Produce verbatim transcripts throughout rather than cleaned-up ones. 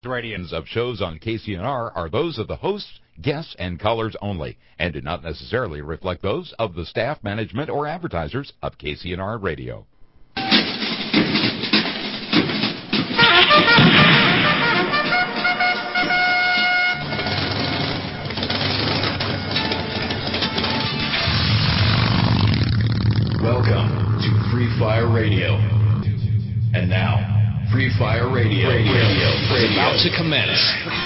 The ratings of shows on K C N R are those of the hosts, guests, and callers only, and do not necessarily reflect those of the staff, management, or advertisers of K C N R Radio. Welcome to Free Fire Radio. And now, Free Fire Radio, radio, radio, radio. Is about to commence.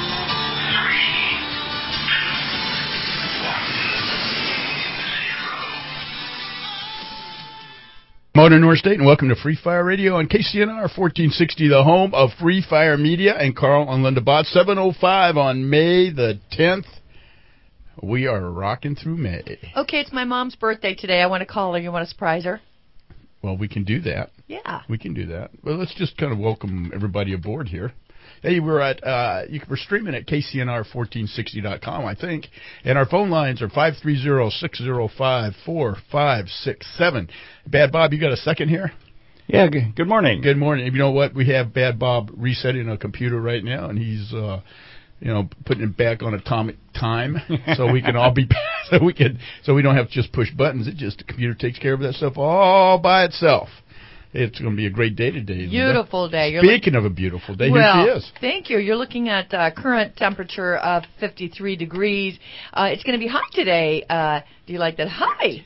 Motor North State, and welcome to Free Fire Radio on K C N R fourteen sixty, the home of Free Fire Media and Carl and Linda Bott, seven oh five on May the tenth. We are rocking through May. Okay, it's my mom's birthday today. I want to call her. You want to surprise her? Well, we can do that. Yeah. We can do that. Well, let's just kind of welcome everybody aboard here. Hey, we're at, uh, you, we're streaming at K C N R fourteen sixty dot com, I think. And our phone lines are five three zero, six zero five, four five six seven. Bad Bob, you got a second here? Yeah, g- good morning. Good morning. You know what? We have Bad Bob resetting a computer right now, and he's, uh, you know, putting it back on atomic time so we can all be, so we can, so we don't have to just push buttons. It just, the computer takes care of that stuff all by itself. It's going to be a great day today. Beautiful Linda. day. You're Speaking look- of a beautiful day, well, here she is. Thank you. You're looking at uh, current temperature of fifty-three degrees. Uh, it's going to be hot today. Uh, do you like that? Hi.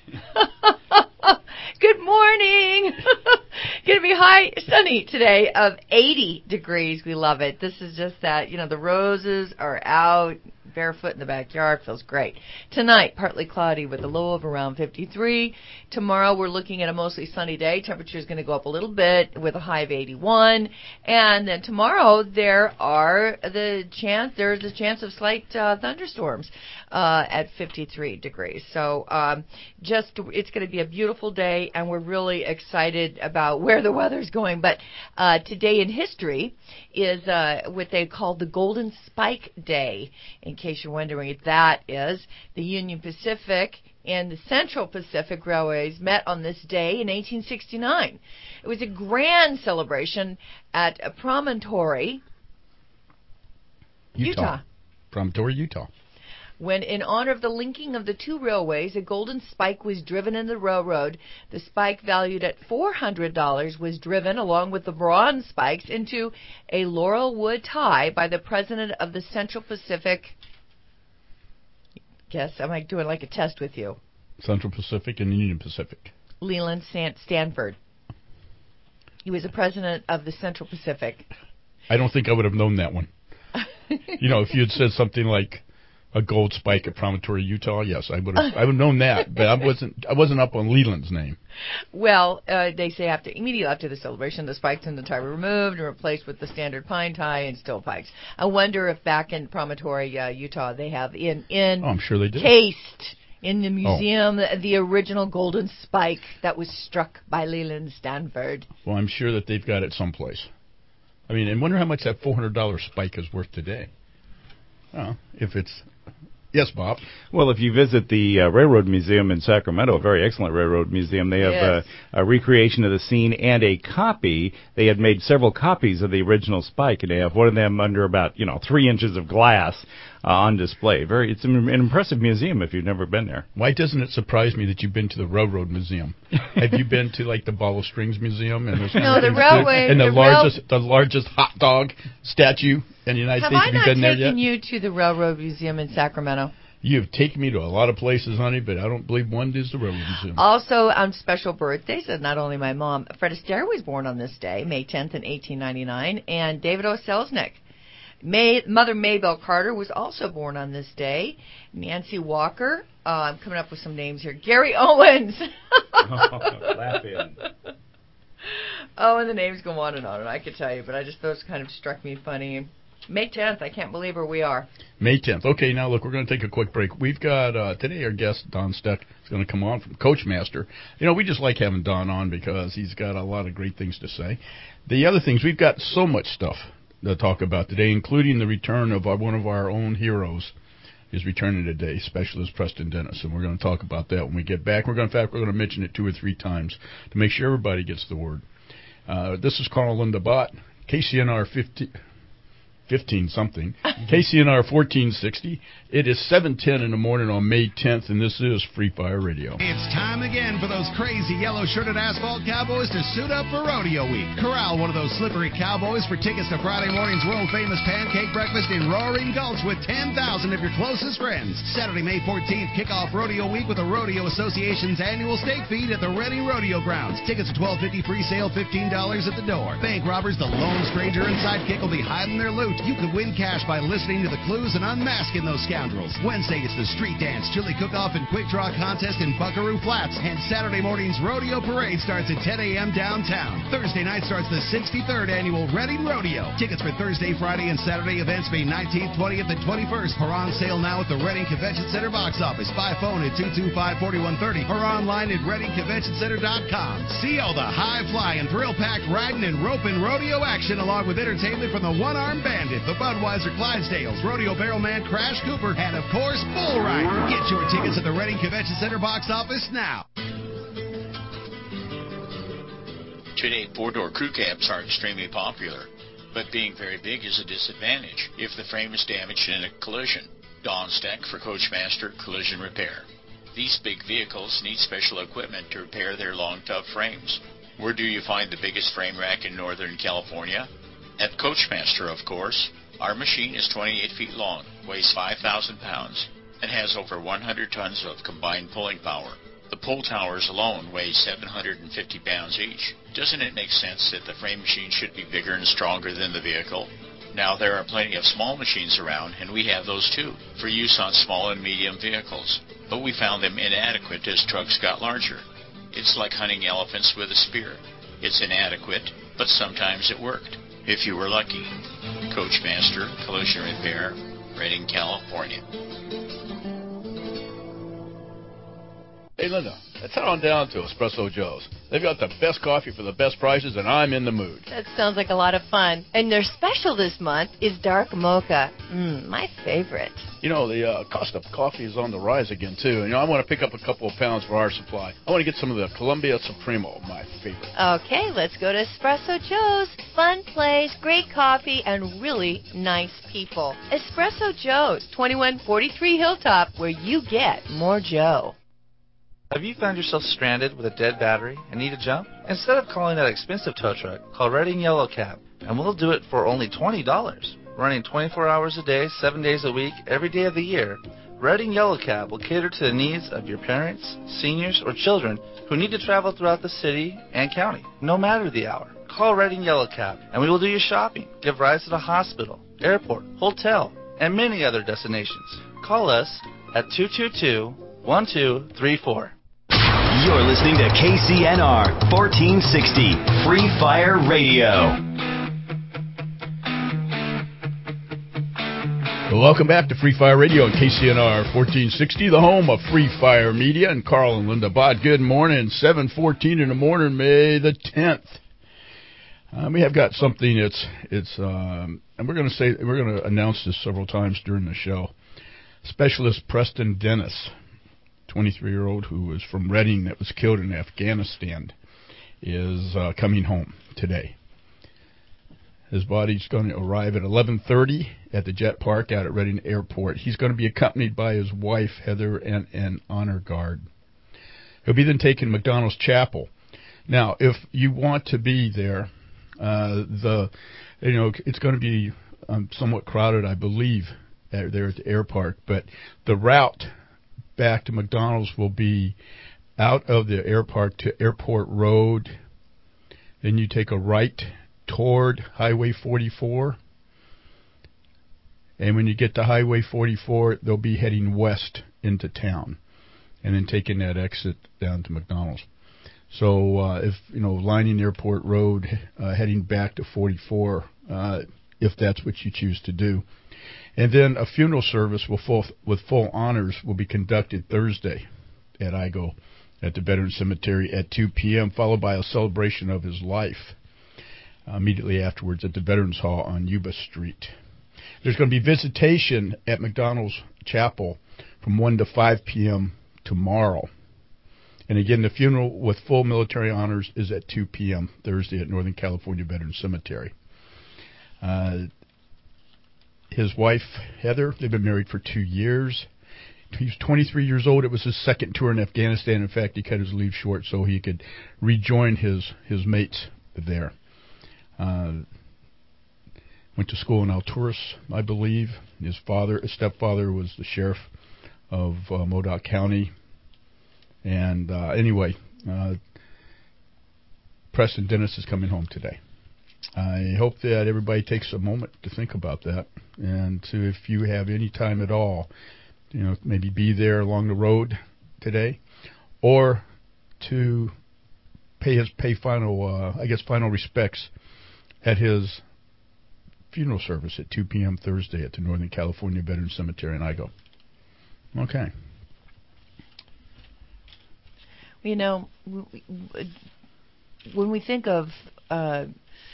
Good morning. Going to be high, sunny today of eighty degrees. We love it. This is just that, you know, the roses are out. Barefoot in the backyard feels great. Tonight, partly cloudy with a low of around fifty-three. Tomorrow, we're looking at a mostly sunny day. Temperature is going to go up a little bit with a high of eighty-one. And then tomorrow, there are the chance there's a chance of slight uh, thunderstorms uh, at fifty-three degrees. So, um, just it's going to be a beautiful day, and we're really excited about where the weather's going. But uh, today in history is uh, what they call the Golden Spike Day. In case you're wondering, that is the Union Pacific and the Central Pacific Railways met on this day in eighteen sixty-nine. It was a grand celebration at a Promontory, Utah. Utah. Promontory, Utah. When, in honor of the linking of the two railways, a golden spike was driven in the railroad. The spike, valued at four hundred dollars, was driven, along with the bronze spikes, into a laurel wood tie by the president of the Central Pacific. Guess, am I doing like a test with you? Central Pacific and Union Pacific. Leland Stan- Stanford. He was the president of the Central Pacific. I don't think I would have known that one. You know, if you had said something like a gold spike at Promontory, Utah, yes, I would have. I would have known that, but I wasn't. I wasn't up on Leland's name. Well, uh, they say after immediately after the celebration, the spikes in the tie were removed and replaced with the standard pine tie and steel pikes. I wonder if back in Promontory, uh, Utah, they have in in oh, I'm sure they do. Cased in the museum oh. the, the original golden spike that was struck by Leland Stanford. Well, I'm sure that they've got it someplace. I mean, and wonder how much that four hundred dollars spike is worth today. Well, if it's... Yes, Bob. Well, if you visit the uh, Railroad Museum in Sacramento, a very excellent railroad museum, they have yes. uh, a recreation of the scene and a copy. They had made several copies of the original spike, and they have one of them under about, you know, three inches of glass uh, on display. Very, it's an, an impressive museum if you've never been there. Why doesn't it surprise me that you've been to the Railroad Museum? Have you been to, like, the Ball of Strings Museum? And no, the railway. And the, the largest rail- the largest hot dog statue in the United have States. I Have you not been there yet? taken you to the Railroad Museum in Sacramento? You've taken me to a lot of places, honey, but I don't believe one is the Railroad Museum. Also, on special birthdays, and not only my mom, Fred Astaire was born on this day, May tenth in eighteen ninety-nine, and David O. Selznick. May, Mother Maybelle Carter was also born on this day. Nancy Walker. Uh, I'm coming up with some names here. Gary Owens. Oh, laugh in. Oh, and the names go on and on, and I could tell you, but I just those kind of struck me funny. May tenth, I can't believe where we are. May tenth. Okay, now look, we're going to take a quick break. We've got, uh, today our guest, Don Steck, is going to come on from Coachmaster. You know, we just like having Don on because he's got a lot of great things to say. The other things, we've got so much stuff to talk about today, including the return of our, one of our own heroes is returning today, Specialist Preston Dennis, and we're going to talk about that when we get back. We're going, in fact, we're going to mention it two or three times to make sure everybody gets the word. Uh, this is Carl Linda Bott, K C N R fifty. fifteen something. K C N R fourteen sixty. It is seven ten in the morning on May tenth, and this is Free Fire Radio. It's time again for those crazy yellow-shirted asphalt cowboys to suit up for Rodeo Week. Corral one of those slippery cowboys for tickets to Friday morning's world-famous pancake breakfast in Roaring Gulch with ten thousand of your closest friends. Saturday, May fourteenth, kick off Rodeo Week with the Rodeo Association's annual steak feed at the Reading Rodeo Grounds. Tickets are twelve fifty free sale, fifteen dollars at the door. Bank robbers, the lone stranger and sidekick will be hiding their loot. You could win cash by listening to the clues and unmasking those scoundrels. Wednesday, it's the street dance, chili cook-off, and quick draw contest in Buckaroo Flats. And Saturday morning's rodeo parade starts at ten a.m. downtown. Thursday night starts the sixty-third annual Reading Rodeo. Tickets for Thursday, Friday, and Saturday events May nineteenth, twentieth, and twenty-first are on sale now at the Reading Convention Center box office. By phone at two two five, four one three zero or online at reading convention center dot com. See all the high-flying, thrill-packed riding and roping rodeo action along with entertainment from the One-Armed Bandit, the Budweiser Clydesdales, Rodeo Barrelman Crash Cooper, and of course, Bull Rider. Get your tickets at the Reading Convention Center box office now. Today, four-door crew cabs are extremely popular, but being very big is a disadvantage if the frame is damaged in a collision. Don Steck for Coachmaster Collision Repair. These big vehicles need special equipment to repair their long, tough frames. Where do you find the biggest frame rack in Northern California? At Coachmaster, of course. Our machine is twenty-eight feet long, weighs five thousand pounds, and has over one hundred tons of combined pulling power. The pull towers alone weigh seven hundred fifty pounds each. Doesn't it make sense that the frame machine should be bigger and stronger than the vehicle? Now, there are plenty of small machines around, and we have those too, for use on small and medium vehicles. But we found them inadequate as trucks got larger. It's like hunting elephants with a spear. It's inadequate, but sometimes it worked. If you were lucky. Coachmaster Collision Repair, Redding, California. Hey, Linda, let's head on down to Espresso Joe's. They've got the best coffee for the best prices, and I'm in the mood. That sounds like a lot of fun. And their special this month is dark mocha. Mmm, my favorite. You know, the uh, cost of coffee is on the rise again, too. And, you know, I want to pick up a couple of pounds for our supply. I want to get some of the Columbia Supremo, my favorite. Okay, let's go to Espresso Joe's. Fun place, great coffee, and really nice people. Espresso Joe's, twenty-one forty-three Hilltop, where you get more Joe. Have you found yourself stranded with a dead battery and need a jump? Instead of calling that expensive tow truck, call Redding Yellow Cab, and we'll do it for only twenty dollars. Running twenty-four hours a day, seven days a week, every day of the year, Redding Yellow Cab will cater to the needs of your parents, seniors, or children who need to travel throughout the city and county, no matter the hour. Call Redding Yellow Cab, and we will do your shopping, give rides to the hospital, airport, hotel, and many other destinations. Call us at two two two, one two three four. You're listening to K C N R fourteen sixty Free Fire Radio. Well, welcome back to Free Fire Radio and K C N R fourteen sixty, the home of Free Fire Media, and Carl and Linda Bott. Good morning, seven fourteen in the morning, May the tenth. Um, we have got something. It's it's, um, and we're going to say we're going to announce this several times during the show. Specialist Preston Dennis, twenty-three-year-old who was from Reading that was killed in Afghanistan, is uh, coming home today. His body's going to arrive at eleven thirty at the Jet Park out at Reading Airport. He's going to be accompanied by his wife, Heather, and an honor guard. He'll be then taken to McDonald's Chapel. Now, if you want to be there, uh, the you know it's going to be um, somewhat crowded, I believe, there at the air park, but the route back to McDonald's will be out of the air park to Airport Road. Then you take a right toward Highway forty-four. And when you get to Highway forty-four, they'll be heading west into town and then taking that exit down to McDonald's. So uh, if, you know, lining Airport Road, uh, heading back to forty-four, uh, if that's what you choose to do. And then a funeral service will full, with full honors will be conducted Thursday at I G O at the Veterans Cemetery at two p.m., followed by a celebration of his life uh, immediately afterwards at the Veterans Hall on Yuba Street. There's going to be visitation at McDonald's Chapel from one to five p.m. tomorrow. And again, the funeral with full military honors is at two p.m. Thursday at Northern California Veterans Cemetery. Uh, his wife, Heather. They've been married for two years. He's twenty-three years old. It was his second tour in Afghanistan. In fact, he cut his leave short so he could rejoin his, his mates there. Uh, went to school in Alturas, I believe. His father, his stepfather, was the sheriff of uh, Modoc County. And uh, anyway, uh, Preston Dennis is coming home today. I hope that everybody takes a moment to think about that, and to, if you have any time at all, you know, maybe be there along the road today, or to pay his pay final, uh, I guess, final respects at his funeral service at two p.m. Thursday at the Northern California Veterans Cemetery in Igo. Okay. You know, when we think of uh,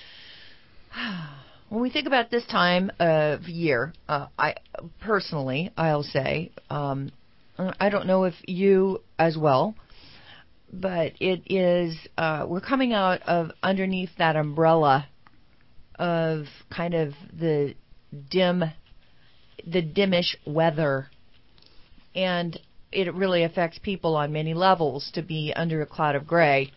when we think about this time of year, uh, I personally, I'll say, um, I don't know if you as well, but it is, uh, we're coming out of underneath that umbrella of kind of the dim, the dimmish weather, and it really affects people on many levels to be under a cloud of gray.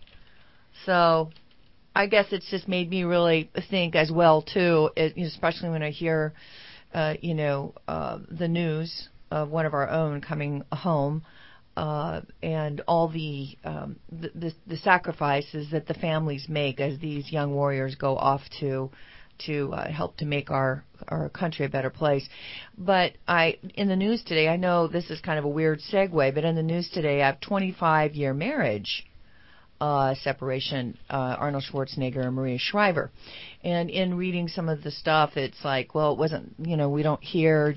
So I guess it's just made me really think as well, too, it, especially when I hear, uh, you know, uh, the news of one of our own coming home, uh, and all the, um, the, the the sacrifices that the families make as these young warriors go off to to uh, help to make our our country a better place. But I, in the news today, I know this is kind of a weird segue, but in the news today, I have twenty-five year marriage Uh, separation, uh, Arnold Schwarzenegger and Maria Shriver. And in reading some of the stuff, it's like, well, it wasn't, you know, we don't hear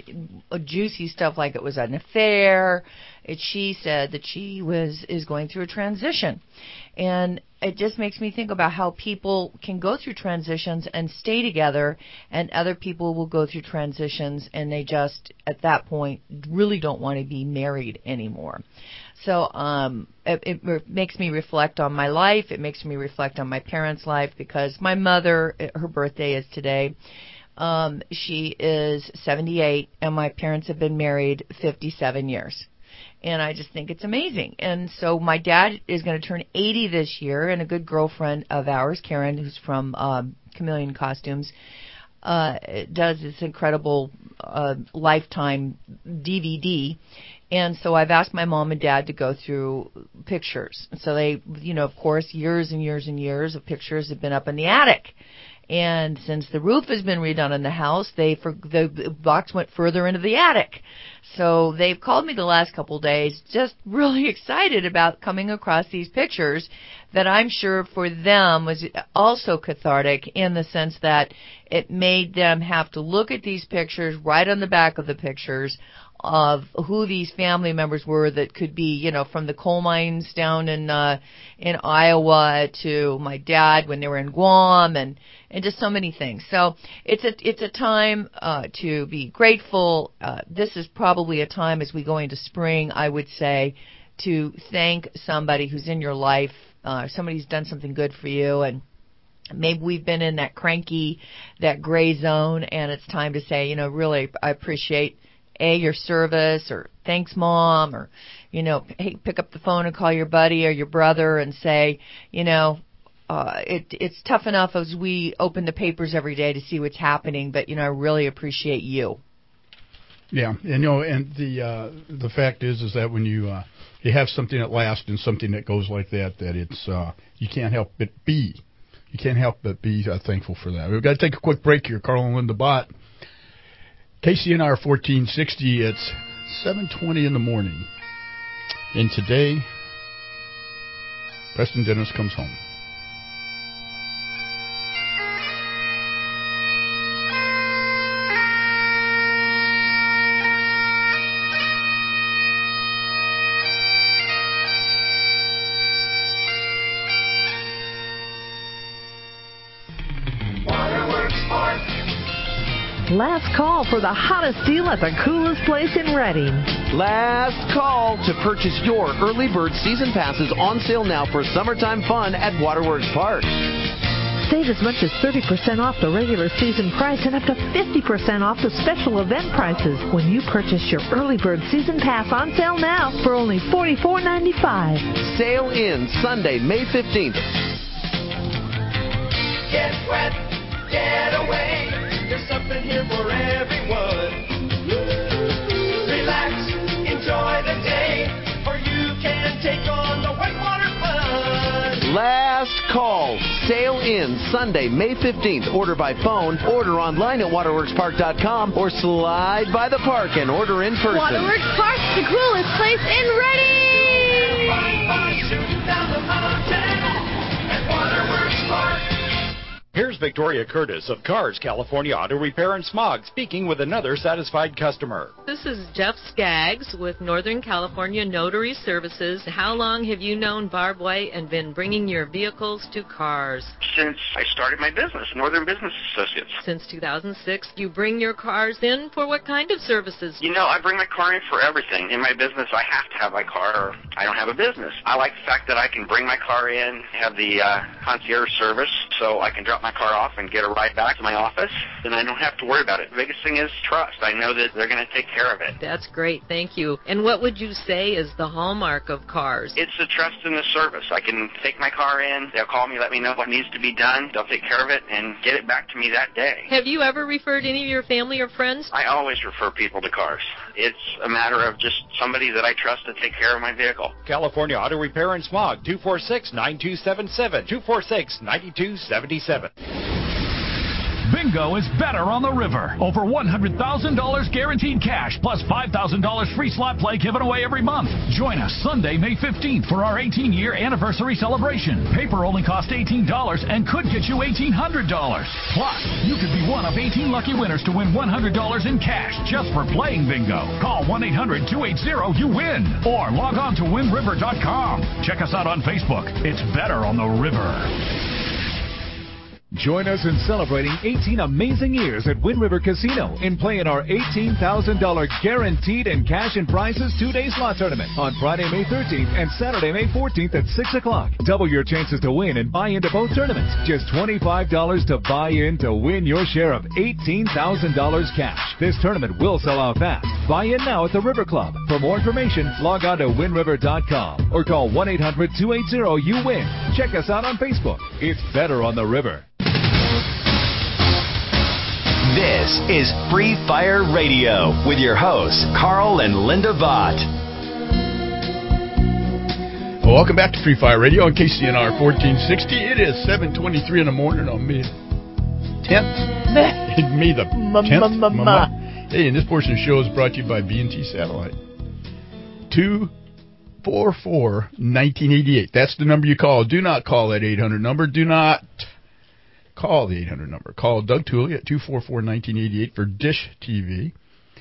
juicy stuff like it was an affair. It, she said that she was is going through a transition. And it just makes me think about how people can go through transitions and stay together, and other people will go through transitions and they just, at that point, really don't want to be married anymore. So um, it, it re- makes me reflect on my life. It makes me reflect on my parents' life, because my mother, her birthday is today. Um, she is seventy-eight, and my parents have been married fifty-seven years. And I just think it's amazing. And so my dad is going to turn eighty this year, and a good girlfriend of ours, Karen, who's from um, Chameleon Costumes, uh, does this incredible uh, Lifetime D V D. And so I've asked my mom and dad to go through pictures. So they, you know, of course, years and years and years of pictures have been up in the attic. And since the roof has been redone in the house, they for, the box went further into the attic. So they've called me the last couple of days, just really excited about coming across these pictures that I'm sure for them was also cathartic, in the sense that it made them have to look at these pictures, right on the back of the pictures, of who these family members were that could be, you know, from the coal mines down in uh, in Iowa to my dad when they were in Guam, and, and just so many things. So it's a it's a time uh, to be grateful. Uh, this is probably a time, as we go into spring, I would say, to thank somebody who's in your life, uh, somebody who's done something good for you, and maybe we've been in that cranky, that gray zone, and it's time to say, you know, really, I appreciate A, your service, or thanks, Mom, or, you know, hey, pick up the phone and call your buddy or your brother and say, you know, uh, it, it's tough enough as we open the papers every day to see what's happening, but, you know, I really appreciate you. Yeah, and, you know, and the uh, the fact is, is that when you uh, you have something that lasts and something that goes like that, that it's uh, you can't help but be, you can't help but be uh, thankful for that. We've got to take a quick break here. Carl and Linda Bott. K C N R fourteen sixty, it's seven twenty in the morning. And today, Preston Dennis comes home. Last call for the hottest deal at the coolest place in Redding. Last call to purchase your early bird season passes, on sale now for summertime fun at Waterworks Park. Save as much as thirty percent off the regular season price and up to fifty percent off the special event prices when you purchase your early bird season pass on sale now for only forty-four ninety-five. Sale ends Sunday, May fifteenth. Get wet, get away. There's something here for everyone. Relax, enjoy the day, or you can take on the whitewater fun. Last call. Sale ends Sunday, May fifteenth. Order by phone, order online at waterworks park dot com, or slide by the park and order in person. Waterworks Park, the coolest place in Reading. Shooting down the mountain at Waterworks Park. Here's Victoria Curtis of Cars California Auto Repair and Smog speaking with another satisfied customer. This is Jeff Skaggs with Northern California Notary Services. How long have you known Barb White and been bringing your vehicles to Cars? Since I started my business, Northern Business Associates. Since two thousand six. You bring your cars in for what kind of services? You know, I bring my car in for everything. In my business, I have to have my car or I don't have a business. I like the fact that I can bring my car in, have the uh, concierge service, so I can drop my car off and get a ride back to my office, and I don't have to worry about it. The biggest thing is trust. I know that they're going to take care of it. That's great. Thank you. And what would you say is the hallmark of Cars? It's the trust in the service. I can take my car in, they'll call me, let me know what needs to be done, they'll take care of it, and get it back to me that day. Have you ever referred any of your family or friends? I always refer people to Cars. It's a matter of just somebody that I trust to take care of my vehicle. California Auto Repair and Smog, two four six, nine two seven seven, two four six, nine two seven seven. Bingo is better on the river. Over one hundred thousand dollars guaranteed cash plus five thousand dollars free slot play given away every month. Join us Sunday, May fifteenth for our eighteen-year anniversary celebration. Paper only costs eighteen dollars and could get you eighteen hundred dollars. Plus, you could be one of eighteen lucky winners to win one hundred dollars in cash just for playing bingo. Call one eight hundred two eight zero you win or log on to win river dot com. Check us out on Facebook. It's better on the river. Join us in celebrating eighteen amazing years at Wind River Casino in playing our eighteen thousand dollars guaranteed and cash and prizes two-day slot tournament on Friday, May thirteenth and Saturday, May fourteenth at six o'clock. Double your chances to win and buy into both tournaments. Just twenty-five dollars to buy in to win your share of eighteen thousand dollars cash. This tournament will sell out fast. Buy in now at the River Club. For more information, log on to win river dot com or call one eight hundred two eight zero you win. Check us out on Facebook. It's better on the river. This is Free Fire Radio with your hosts, Carl and Linda Vaught. Well, welcome back to Free Fire Radio on K C N R fourteen sixty. It is seven twenty-three in the morning on May tenth. May the tenth. Hey, and this portion of the show is brought to you by B and T Satellite. two four four, one nine eight eight. That's the number you call. Do not call that eight hundred number. Do not call the eight hundred number. Call Doug Tooley at two four four, one nine eight eight for Dish T V.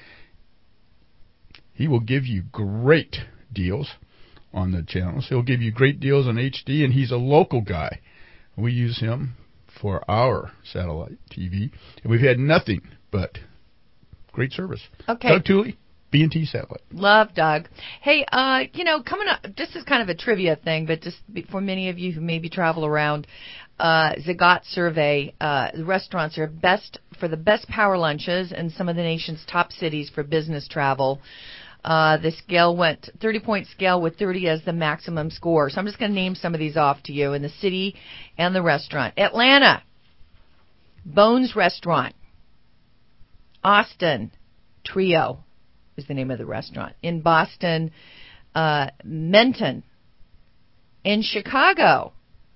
He will give you great deals on the channels. He'll give you great deals on H D, and he's a local guy. We use him for our satellite T V, and we've had nothing but great service. Okay. Doug Tooley, B and T Satellite. Love Doug. Hey, uh, you know, coming up, this is kind of a trivia thing, but just for many of you who maybe travel around, uh, Zagat survey, uh, the restaurants are best for the best power lunches in some of the nation's top cities for business travel. Uh, the scale went thirty-point scale with thirty as the maximum score. So I'm just going to name some of these off to you in the city and the restaurant. Atlanta, Bones Restaurant. Austin, Trio is the name of the restaurant. In Boston, uh, Menton. In Chicago,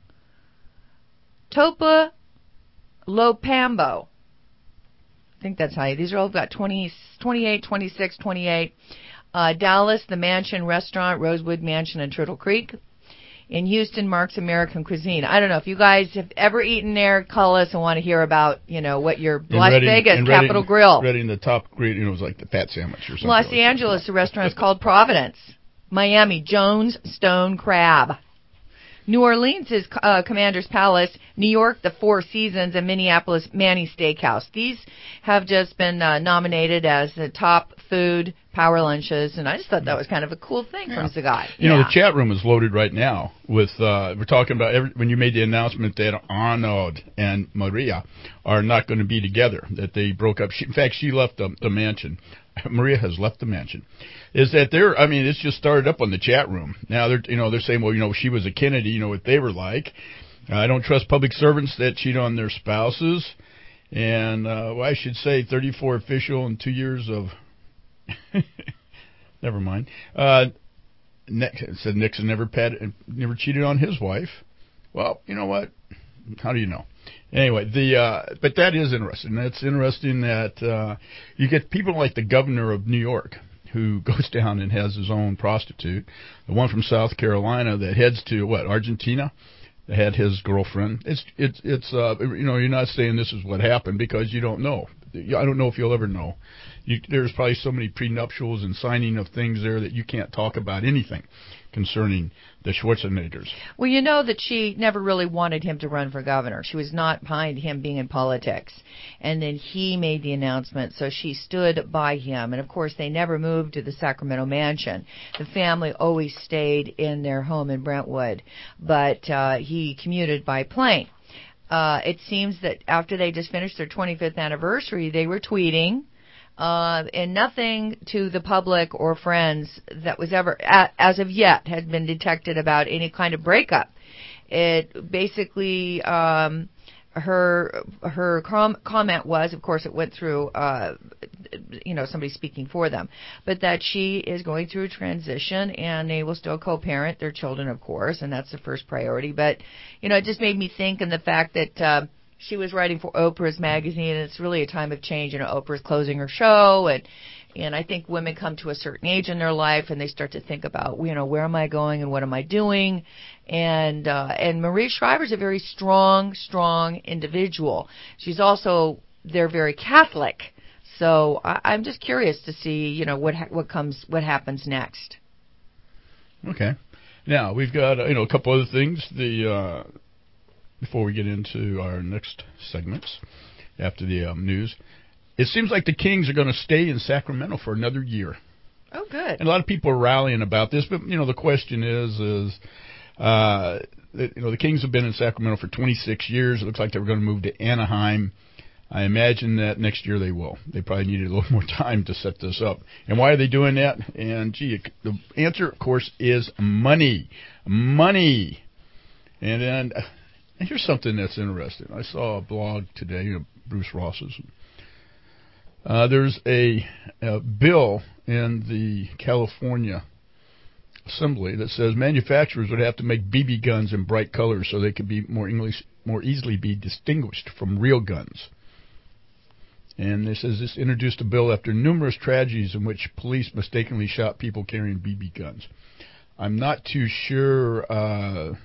Topa Lopambo. I think that's how you, these are all got twenty, twenty-eight, twenty-six, twenty-eight. Uh, Dallas, the Mansion Restaurant, Rosewood Mansion in Turtle Creek. In Houston, Mark's American Cuisine. I don't know if you guys have ever eaten there. Call us and want to hear about, you know, what your In Las Reading, Vegas in Capitol Reading, Grill. Reading, the top grade, you know, it was like the fat sandwich or something. Los like Angeles, the restaurant is called Providence. Miami, Jones Stone Crab. New Orleans is uh, Commander's Palace. New York, the Four Seasons, and Minneapolis, Manny Steakhouse. These have just been uh, nominated as the top food, power lunches, and I just thought that was kind of a cool thing Yeah. from Zagat. You know, yeah. the chat room is loaded right now with, uh, we're talking about every, when you made the announcement that Arnold and Maria are not going to be together, that they broke up. She, in fact, she left the, the mansion. Maria has left the mansion. Is that they're, I mean, it's just started up on the chat room. Now they're, you know, they're saying, well, you know, she was a Kennedy, you know what they were like. Uh, I don't trust public servants that cheat on their spouses. And, uh, well, I should say thirty-four official and two years of, never mind. Uh, Nixon said Nixon never patted, never cheated on his wife. Well, you know what? How do you know? Anyway, the uh, but that is interesting. That's interesting that uh, you get people like the governor of New York who goes down and has his own prostitute. The one from South Carolina that heads to what, Argentina, that had his girlfriend. It's it's it's uh, you know, you're not saying this is what happened because you don't know. I don't know if you'll ever know. You, there's probably so many prenuptials and signing of things there that you can't talk about anything concerning the Schwarzeneggers. Well, you know that she never really wanted him to run for governor. She was not behind him being in politics. And then he made the announcement, so she stood by him. And, of course, they never moved to the Sacramento mansion. The family always stayed in their home in Brentwood, but uh, he commuted by plane. Uh, it seems that after they just finished their twenty-fifth anniversary, they were tweeting. Uh, and nothing to the public or friends that was ever, as of yet, had been detected about any kind of breakup. It basically, um, her her com- comment was, of course, it went through, uh, you know, somebody speaking for them, but that she is going through a transition and they will still co-parent their children, of course, and that's the first priority. But, you know, it just made me think, and the fact that uh, she was writing for Oprah's magazine, and it's really a time of change. You know, Oprah's closing her show, and and I think women come to a certain age in their life, and they start to think about, you know, where am I going and what am I doing? And uh, and Maria Shriver's a very strong, strong individual. She's also, they're very Catholic, so I, I'm just curious to see, you know, what ha- what comes, what happens next. Okay, now we've got uh, you know a couple other things. The uh, Before we get into our next segments after the um, news, it seems like the Kings are going to stay in Sacramento for another year. Oh, good. And a lot of people are rallying about this, but you know the question is, is uh, you know the Kings have been in Sacramento for twenty-six years. It looks like they were going to move to Anaheim. I imagine that next year they will. They probably needed a little more time to set this up. And why are they doing that? And gee, the answer, of course, is money, money, and then. And here's something that's interesting. I saw a blog today, uh, Bruce Ross's. Uh, there's a, a bill in the California Assembly that says manufacturers would have to make B B guns in bright colors so they could be more English, more easily be distinguished from real guns. And it says this introduced a bill after numerous tragedies in which police mistakenly shot people carrying B B guns. I'm not too sure. Uh,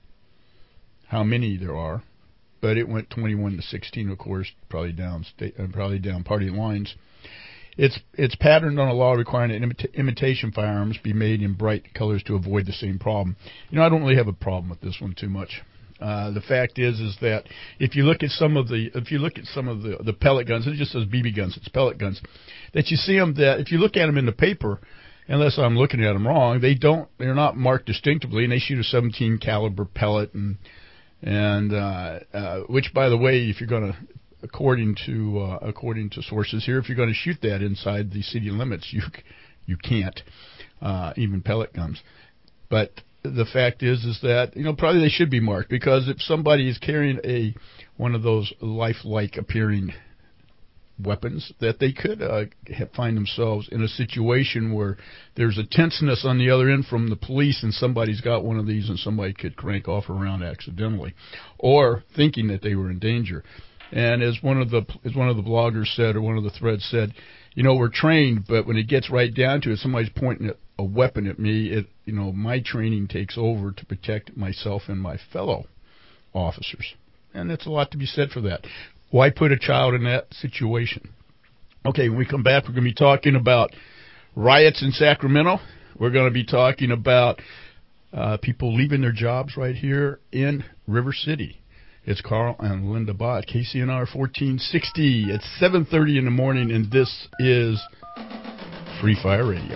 how many there are, but it went twenty-one to sixteen, of course, probably down state, uh, probably down party lines. It's it's patterned on a law requiring that imita- imitation firearms be made in bright colors to avoid the same problem. You know, I don't really have a problem with this one too much. Uh, the fact is, is that if you look at some of the, if you look at some of the the pellet guns, it just says B B guns, it's pellet guns, that you see them that if you look at them in the paper, unless I'm looking at them wrong, they don't, they're not marked distinctively, and they shoot a seventeen caliber pellet and. And uh, uh, which, by the way, if you're going to, according to uh, according to sources here, if you're going to shoot that inside the city limits, you you can't, uh, even pellet guns. But the fact is, is that you know probably they should be marked, because if somebody is carrying a one of those lifelike appearing weapons, that they could uh, find themselves in a situation where there's a tenseness on the other end from the police, and somebody's got one of these, and somebody could crank off around accidentally, or thinking that they were in danger. And as one of the as one of the bloggers said, or one of the threads said, you know, we're trained, but when it gets right down to it, somebody's pointing at a weapon at me. It you know, my training takes over to protect myself and my fellow officers, and that's a lot to be said for that. Why put a child in that situation? Okay, when we come back, we're going to be talking about riots in Sacramento. We're going to be talking about uh, people leaving their jobs right here in River City. It's Carl and Linda Bott, K C N R fourteen sixty. It's seven thirty in the morning, and this is Free Fire Radio.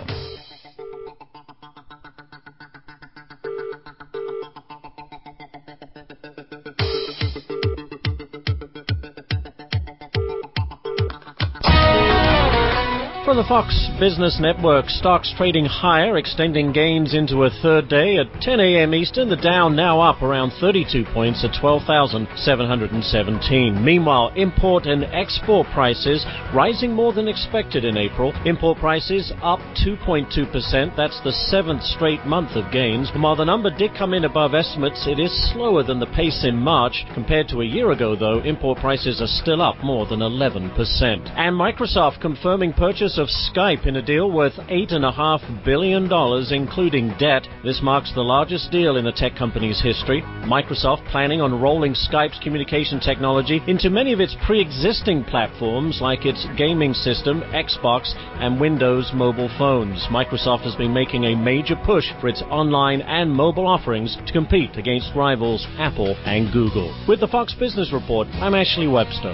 For the Fox Business Network, stocks trading higher, extending gains into a third day. At ten a.m. Eastern, the Dow now up around thirty-two points at twelve thousand seven hundred seventeen. Meanwhile, import and export prices rising more than expected in April. Import prices up two point two percent. That's the seventh straight month of gains. And while the number did come in above estimates, it is slower than the pace in March. Compared to a year ago, though, import prices are still up more than eleven percent. And Microsoft confirming purchase of Skype in a deal worth eight point five billion dollars, including debt. This marks the largest deal in the tech company's history. Microsoft planning on rolling Skype's communication technology into many of its pre-existing platforms, like its gaming system, Xbox, and Windows mobile phones. Microsoft has been making a major push for its online and mobile offerings to compete against rivals Apple and Google. With the Fox Business Report, I'm Ashley Webster.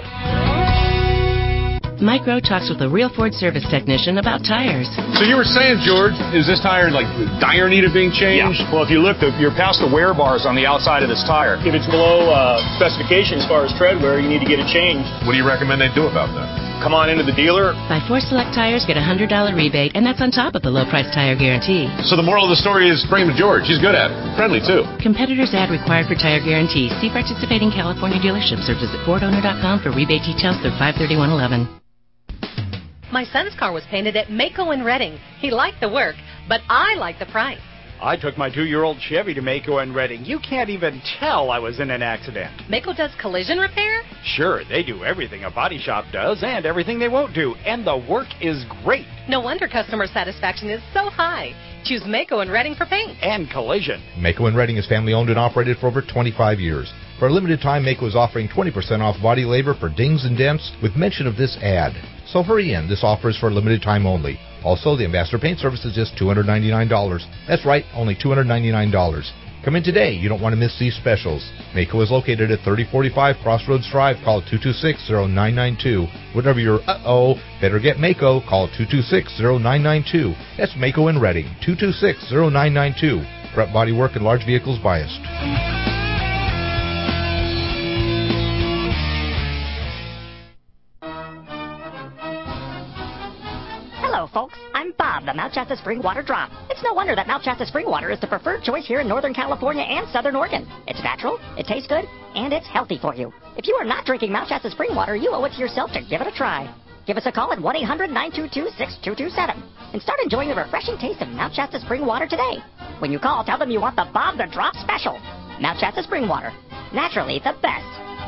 Micro talks with a real Ford service technician about tires. So you were saying, George, is this tire like dire need of being changed? Yeah. Well, if you look, you're past the wear bars on the outside of this tire. If it's below uh, specification as far as tread wear, you need to get it changed. What do you recommend they do about that? Come on into the dealer. Buy four select tires, get a one hundred dollars rebate, and that's on top of the low price tire guarantee. So the moral of the story is bring him to George. He's good at it. Friendly, too. Competitors ad required for tire guarantee. See participating California dealerships or visit Ford Owner dot com for rebate details through five thirty-one eleven. My son's car was painted at Mako in Redding. He liked the work, but I liked the price. I took my two-year-old Chevy to Mako in Redding. You can't even tell I was in an accident. Mako does collision repair? Sure, they do everything a body shop does and everything they won't do, and the work is great. No wonder customer satisfaction is so high. Choose Mako in Redding for paint. And collision. Mako in Redding is family-owned and operated for over twenty-five years. For a limited time, Mako is offering twenty percent off body labor for dings and dents with mention of this ad. So hurry in. This offer is for a limited time only. Also, the Ambassador Paint Service is just two hundred ninety-nine dollars. That's right, only two hundred ninety-nine dollars. Come in today. You don't want to miss these specials. Mako is located at thirty forty-five Crossroads Drive. Call two two six, zero nine nine two. Whatever your uh-oh, better get Mako. Call two two six, zero nine nine two. That's Mako in Redding. two two six, zero nine nine two. Prep body work and large vehicles biased. Hello, folks. I'm Bob, the Mount Shasta Spring Water Drop. It's no wonder that Mount Shasta Spring Water is the preferred choice here in Northern California and Southern Oregon. It's natural, it tastes good, and it's healthy for you. If you are not drinking Mount Shasta Spring Water, you owe it to yourself to give it a try. Give us a call at one eight hundred, nine two two, six two two seven and start enjoying the refreshing taste of Mount Shasta Spring Water today. When you call, tell them you want the Bob the Drop special. Mount Shasta Spring Water. Naturally the best.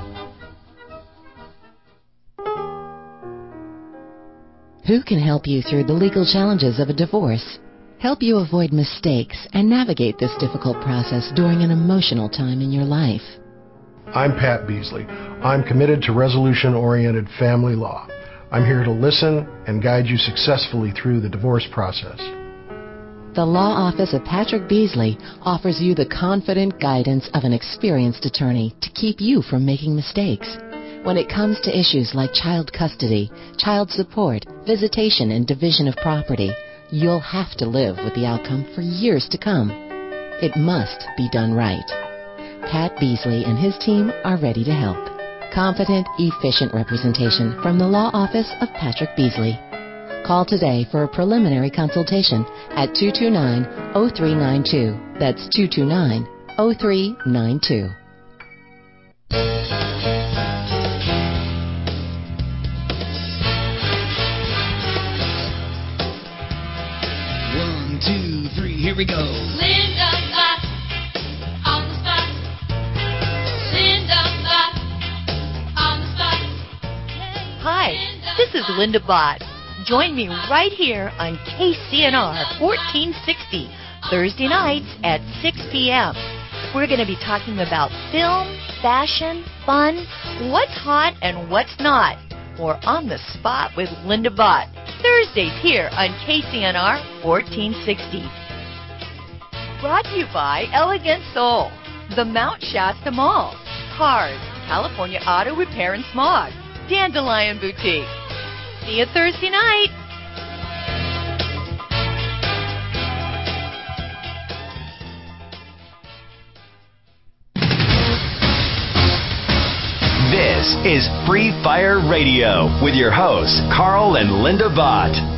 Who can help you through the legal challenges of a divorce? Help you avoid mistakes and navigate this difficult process during an emotional time in your life. I'm Pat Beasley. I'm committed to resolution-oriented family law. I'm here to listen and guide you successfully through the divorce process. The law office of Patrick Beasley offers you the confident guidance of an experienced attorney to keep you from making mistakes. When it comes to issues like child custody, child support, visitation, and division of property, you'll have to live with the outcome for years to come. It must be done right. Pat Beasley and his team are ready to help. Competent, efficient representation from the law office of Patrick Beasley. Call today for a preliminary consultation at two two nine, zero three nine two. That's two two nine, zero three nine two. One, two, three, here we go. Linda Bott, on the spot. Linda Bott, on the spot. Hi, this is Linda Bott. Join me right here on K C N R fourteen sixty, Thursday nights at six p.m. We're going to be talking about film, fashion, fun, what's hot and what's not. Or On the Spot with Linda Bott. Thursdays here on K C N R fourteen sixty. Brought to you by Elegant Soul, the Mount Shasta Mall, Cars, California Auto Repair and Smog, Dandelion Boutique. See you Thursday night. This is Free Fire Radio with your hosts, Carl and Linda Bott.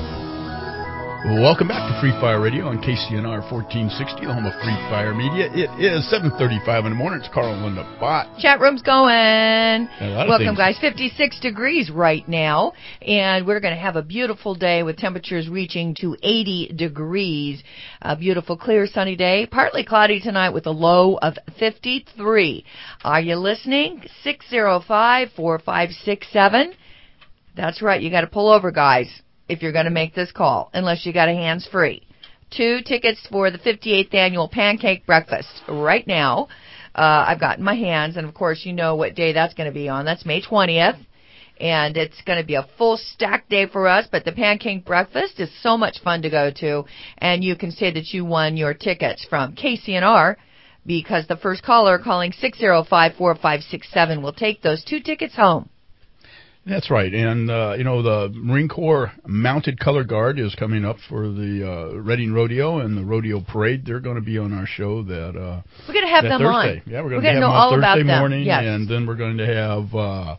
Welcome back to Free Fire Radio on K C N R fourteen sixty, the home of Free Fire Media. It is seven thirty-five in the morning. It's Carl and Linda Bott. Chat room's going. Welcome, things. guys. fifty-six degrees right now, and we're going to have a beautiful day with temperatures reaching to eighty degrees. A beautiful, clear, sunny day. Partly cloudy tonight with a low of fifty-three. Are you listening? six oh five, four five six seven. That's right. You got to pull over, guys, if you're going to make this call, unless you got a hands-free. Two tickets for the fifty-eighth Annual Pancake Breakfast right now. Uh, I've got in my hands, and, of course, you know what day that's going to be on. That's May twentieth, and it's going to be a full stack day for us, but the Pancake Breakfast is so much fun to go to, and you can say that you won your tickets from K C N R because the first caller calling six oh five, four five six seven will take those two tickets home. That's right, and uh, you know the Marine Corps Mounted Color Guard is coming up for the uh, Reading Rodeo and the Rodeo Parade. They're going to be on our show that uh, we're going to have them Thursday. on. Yeah, we're going we're to have know them all on about Thursday them. morning, yes. and then we're going to have,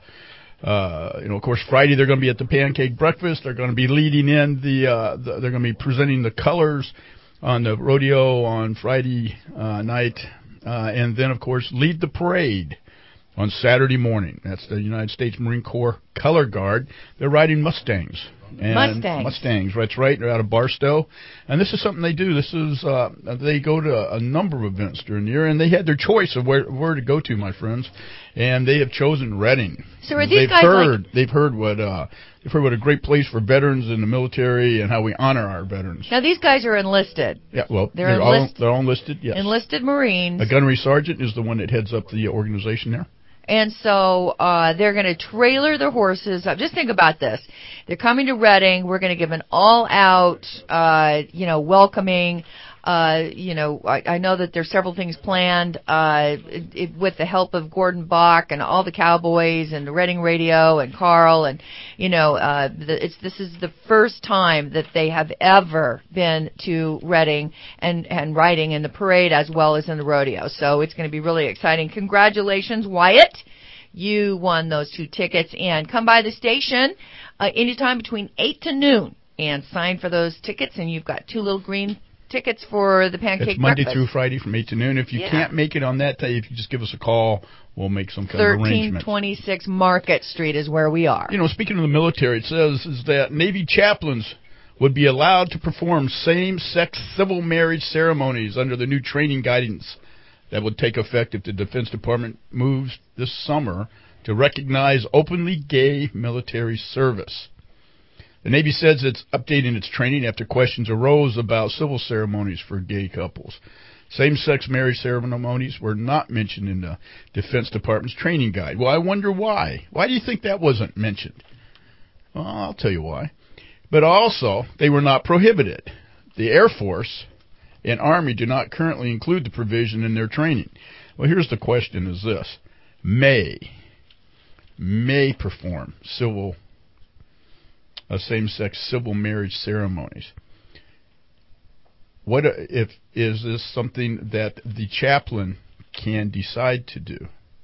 uh, uh, you know, of course, Friday they're going to be at the Pancake Breakfast. They're going to be leading in the, uh, the they're going to be presenting the colors on the rodeo on Friday uh, night, uh, and then of course lead the parade on Saturday morning. That's the United States Marine Corps Color Guard. They're riding Mustangs. And Mustangs. Mustangs, that's right. They're out of Barstow. And this is something they do. This is, uh, they go to a number of events during the year, and they had their choice of where, where to go to, my friends. And they have chosen Reading. So are these they've guys heard, like... They've heard what, uh, they've heard what a great place for veterans in the military and how we honor our veterans. Now, these guys are enlisted. Yeah, well, they're, they're, enlist- all, they're all enlisted, yes. Enlisted Marines. A gunnery sergeant is the one that heads up the organization there. And so uh, they're going to trailer their horses. Uh, just think about this. They're coming to Reading. We're going to give an all-out, uh, you know, welcoming. Uh, you know, I, I know that there's several things planned uh, it, it, with the help of Gordon Bach and all the Cowboys and the Reading Radio and Carl. And, you know, uh, the, it's, this is the first time that they have ever been to Reading and, and riding in the parade as well as in the rodeo. So it's going to be really exciting. Congratulations, Wyatt. You won those two tickets. And come by the station uh, anytime between eight to noon and sign for those tickets. And you've got two little green tickets for the Pancake It's Monday Breakfast. through Friday from eight to noon. If you Yeah. can't make it on that day, if you just give us a call, we'll make some kind of thirteen arrangement. twenty-six Market Street is where we are. You know, speaking of the military, it says is that Navy chaplains would be allowed to perform same-sex civil marriage ceremonies under the new training guidance that would take effect if the Defense Department moves this summer to recognize openly gay military service. The Navy says it's updating its training after questions arose about civil ceremonies for gay couples. Same-sex marriage ceremonies were not mentioned in the Defense Department's training guide. Well, I wonder why. Why do you think that wasn't mentioned? Well, I'll tell you why. But also, they were not prohibited. The Air Force and Army do not currently include the provision in their training. Well, here's the question is this. May, may perform civil of same-sex civil marriage ceremonies. What if is this something that the chaplain can decide to do?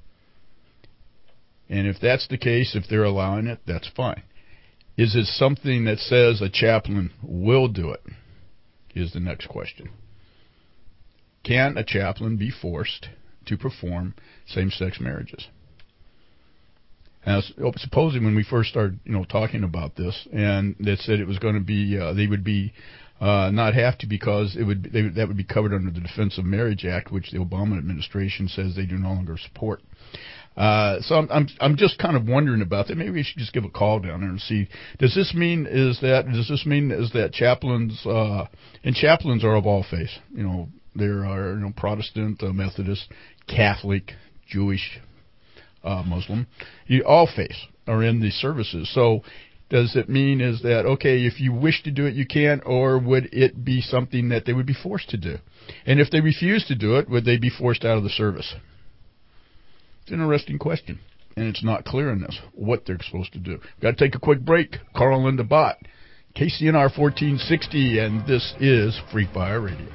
And if that's the case, if they're allowing it, that's fine. Is it something that says a chaplain will do it? Is the next question. Can a chaplain be forced to perform same-sex marriages? Now, supposing when we first started, you know, talking about this, and they said it was going to be, uh, they would be uh, not have to because it would they, that would be covered under the Defense of Marriage Act, which the Obama administration says they do no longer support. Uh, so I'm, I'm I'm just kind of wondering about that. Maybe we should just give a call down there and see. Does this mean is that does this mean is that chaplains uh, and chaplains are of all faiths? You know, there are you know Protestant, uh, Methodist, Catholic, Jewish. Uh, Muslim, you, all faiths are in these services. So does it mean is that, okay, if you wish to do it, you can, or would it be something that they would be forced to do? And if they refuse to do it, would they be forced out of the service? It's an interesting question, and it's not clear in this what they're supposed to do. We've got to take a quick break. Carl and Linda Bott, K C N R fourteen sixty, and this is Free Fire Radio.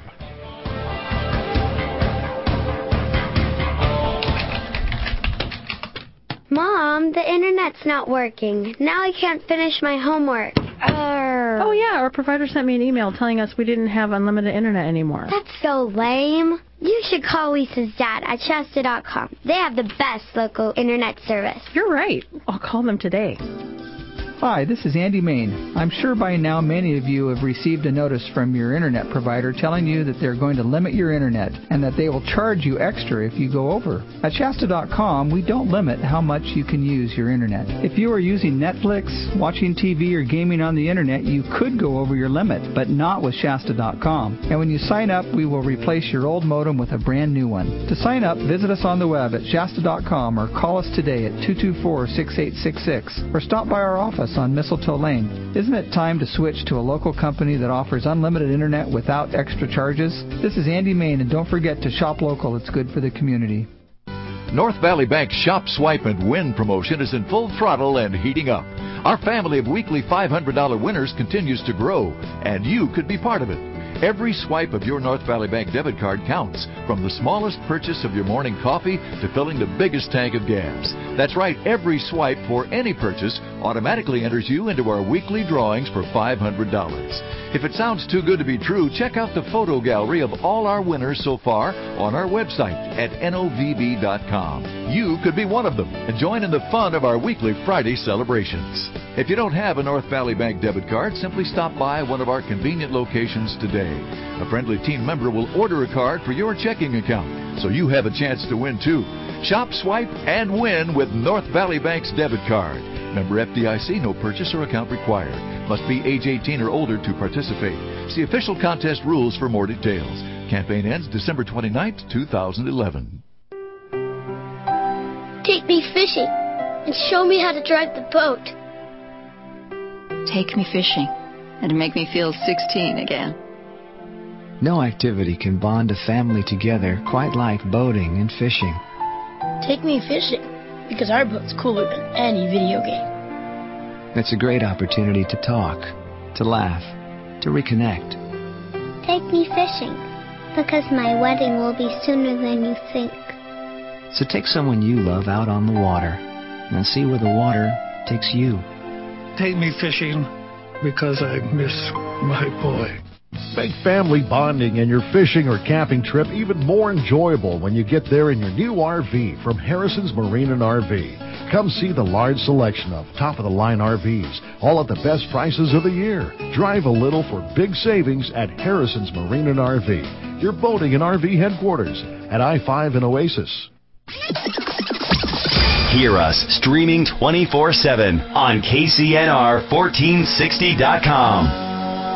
Mom, Mom, the internet's not working. Now I can't finish my homework. Arr. Oh, yeah, our provider sent me an email telling us we didn't have unlimited internet anymore. That's so lame. You should call Lisa's dad at Shasta dot com. They have the best local internet service. You're right. I'll call them today. Hi, this is Andy Main. I'm sure by now many of you have received a notice from your internet provider telling you that they're going to limit your internet and that they will charge you extra if you go over. At Shasta dot com, we don't limit how much you can use your internet. If you are using Netflix, watching T V, or gaming on the internet, you could go over your limit, but not with Shasta dot com. And when you sign up, we will replace your old modem with a brand new one. To sign up, visit us on the web at Shasta dot com or call us today at two two four, six eight six six or stop by our office on Mistletoe Lane. Isn't it time to switch to a local company that offers unlimited internet without extra charges? This is Andy Main, and don't forget to shop local. It's good for the community. North Valley Bank's Shop, Swipe, and Win promotion is in full throttle and heating up. Our family of weekly five hundred dollars winners continues to grow, and you could be part of it. Every swipe of your North Valley Bank debit card counts, from the smallest purchase of your morning coffee to filling the biggest tank of gas. That's right, every swipe for any purchase automatically enters you into our weekly drawings for five hundred dollars. If it sounds too good to be true, check out the photo gallery of all our winners so far on our website at N O V B dot com. You could be one of them and join in the fun of our weekly Friday celebrations. If you don't have a North Valley Bank debit card, simply stop by one of our convenient locations today. A friendly team member will order a card for your checking account, so you have a chance to win too. Shop, swipe, and win with North Valley Bank's debit card. Member F D I C, no purchase or account required. Must be age eighteen or older to participate. See official contest rules for more details. Campaign ends December twenty-ninth, two thousand eleven. Take me fishing and show me how to drive the boat. Take me fishing and make me feel sixteen again. No activity can bond a family together quite like boating and fishing. Take me fishing, because our boat's cooler than any video game. It's a great opportunity to talk, to laugh, to reconnect. Take me fishing, because my wedding will be sooner than you think. So take someone you love out on the water and see where the water takes you. Take me fishing, because I miss my boy. Make family bonding and your fishing or camping trip even more enjoyable when you get there in your new R V from Harrison's Marine and R V. Come see the large selection of top-of-the-line R Vs, all at the best prices of the year. Drive a little for big savings at Harrison's Marine and R V, your boating and R V headquarters at I five and Oasis. Hear us streaming twenty-four seven on K C N R fourteen sixty dot com.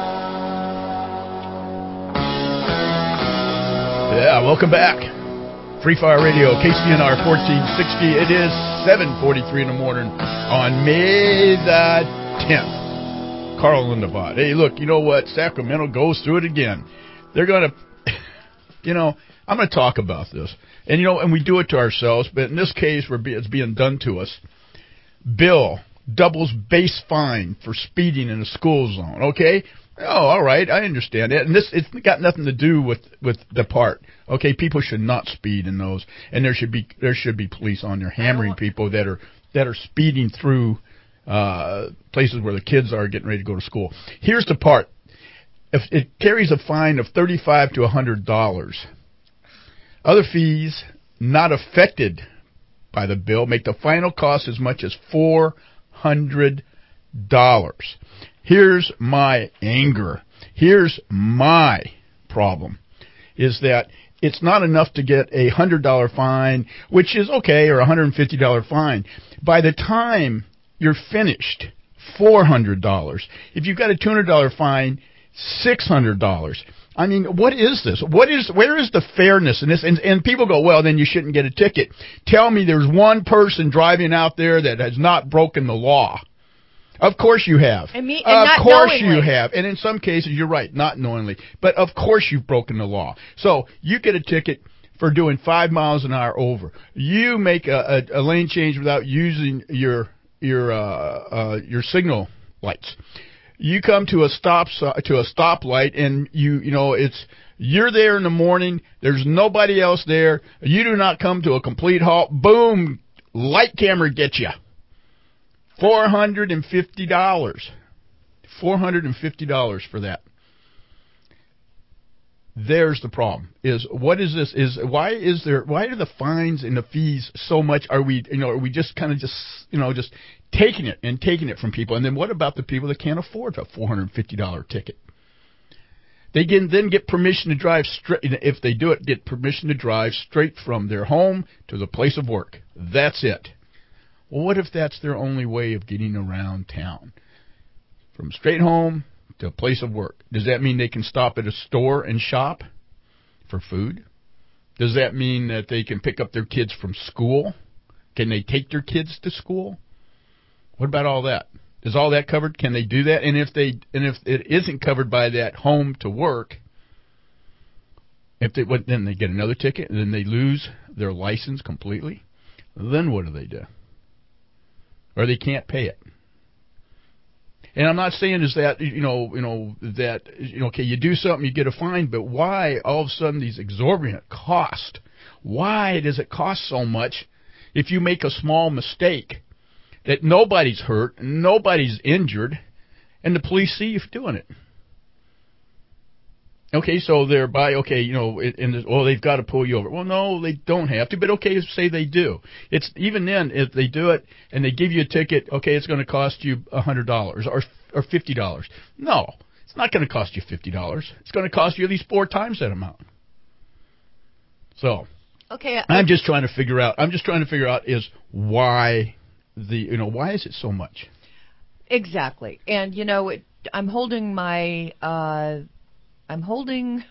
Yeah, welcome back. Free Fire Radio, K C N R fourteen sixty. It is seven forty-three in the morning on May the tenth. Carl Lindabot. Hey, look, you know what? Sacramento goes through it again. They're going to, you know, I'm going to talk about this. And, you know, and we do it to ourselves, but in this case, we're be, it's being done to us. Bill doubles base fine for speeding in a school zone, okay? Oh, all right, I understand it. And this, it's got nothing to do with, with the part. Okay, people should not speed in those, and there should be there should be police on there hammering people that are that are speeding through uh, places where the kids are getting ready to go to school. Here's the part: if it carries a fine of thirty-five to a hundred dollars, other fees not affected by the bill make the final cost as much as four hundred dollars. Here's my anger. Here's my problem, is that it's not enough to get a one hundred dollars fine, which is okay, or a one hundred fifty dollars fine. By the time you're finished, four hundred dollars. If you've got a two hundred dollars fine, six hundred dollars. I mean, what is this? What is, where is the fairness in this? And, and people go, well, then you shouldn't get a ticket. Tell me there's one person driving out there that has not broken the law. Of course you have. And me, and of not course knowingly. you have. And in some cases, you're right, not knowingly. But of course you've broken the law. So you get a ticket for doing five miles an hour over. You make a, a, a lane change without using your your uh, uh, your signal lights. You come to a stop to a stoplight, and you you know it's you're there in the morning. There's nobody else there. You do not come to a complete halt. Boom. Light camera gets you four hundred fifty dollars. four hundred fifty dollars for that. There's the problem. Is what is this? Is why is there? Why are the fines and the fees so much? Are we, you know, are we just kind of just, you know, just taking it and taking it from people? And then what about the people that can't afford a four hundred fifty dollars ticket? They can then get permission to drive straight. If they do it, get permission to drive straight from their home to the place of work. That's it. Well, what if that's their only way of getting around town? From straight home to a place of work. Does that mean they can stop at a store and shop for food? Does that mean that they can pick up their kids from school? Can they take their kids to school? What about all that? Is all that covered? Can they do that? And if they and if it isn't covered by that home to work, if they what, then they get another ticket and then they lose their license completely. Then what do they do? Or they can't pay it. And I'm not saying is that, you know, you know, that, you know, okay, you do something, you get a fine, but why all of a sudden these exorbitant costs? Why does it cost so much if you make a small mistake that nobody's hurt, nobody's injured, and the police see you doing it? Okay, so they're by, okay, you know, and well, they've got to pull you over. Well, no, they don't have to, but okay, say they do. It's even then, if they do it and they give you a ticket, okay, it's going to cost you one hundred dollars or or fifty dollars. No, it's not going to cost you fifty dollars. It's going to cost you at least four times that amount. So, okay, I, I'm just trying to figure out. I'm just trying to figure out is why the you know why is it so much? Exactly, and you know, it, I'm holding my. Uh, I'm holding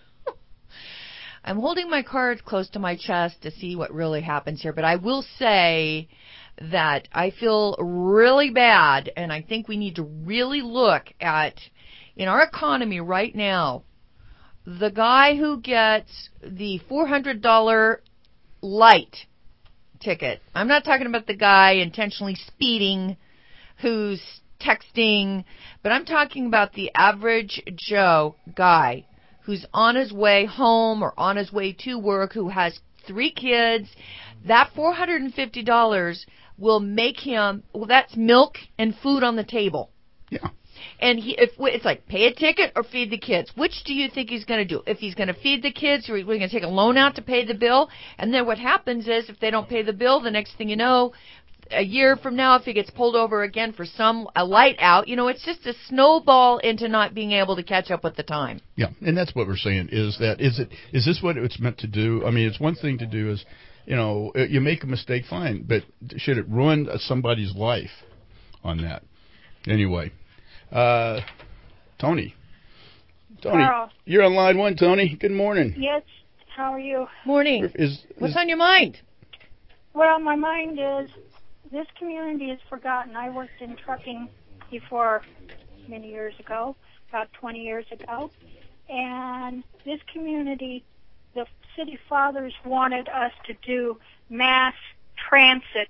I'm holding my cards close to my chest to see what really happens here. But I will say that I feel really bad, and I think we need to really look at, in our economy right now, the guy who gets the four hundred dollars light ticket. I'm not talking about the guy intentionally speeding who's texting, but I'm talking about the average Joe guy who's on his way home or on his way to work, who has three kids. That four hundred fifty dollars will make him, well, that's milk and food on the table. Yeah. And he, if it's like pay a ticket or feed the kids, which do you think he's going to do? If he's going to feed the kids, or we're going to take a loan out to pay the bill, and then what happens is if they don't pay the bill, the next thing you know, a year from now, if he gets pulled over again for some a light out, you know, it's just a snowball into not being able to catch up with the time. Yeah, and that's what we're saying is that is it is this what it's meant to do? I mean, it's one thing to do is, you know, you make a mistake, fine, but should it ruin somebody's life on that? Anyway, uh, Tony, Tony, Carl. You're on line one, Tony. Good morning. Yes, how are you? Morning. Is, is What's on your mind? Well, my mind is this community is forgotten. I worked in trucking before many years ago, about twenty years ago, and this community, the city fathers wanted us to do mass transit.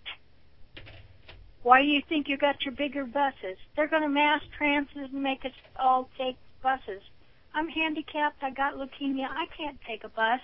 Why do you think you got your bigger buses? They're going to mass transit and make us all take buses. I'm handicapped. I got leukemia. I can't take a bus.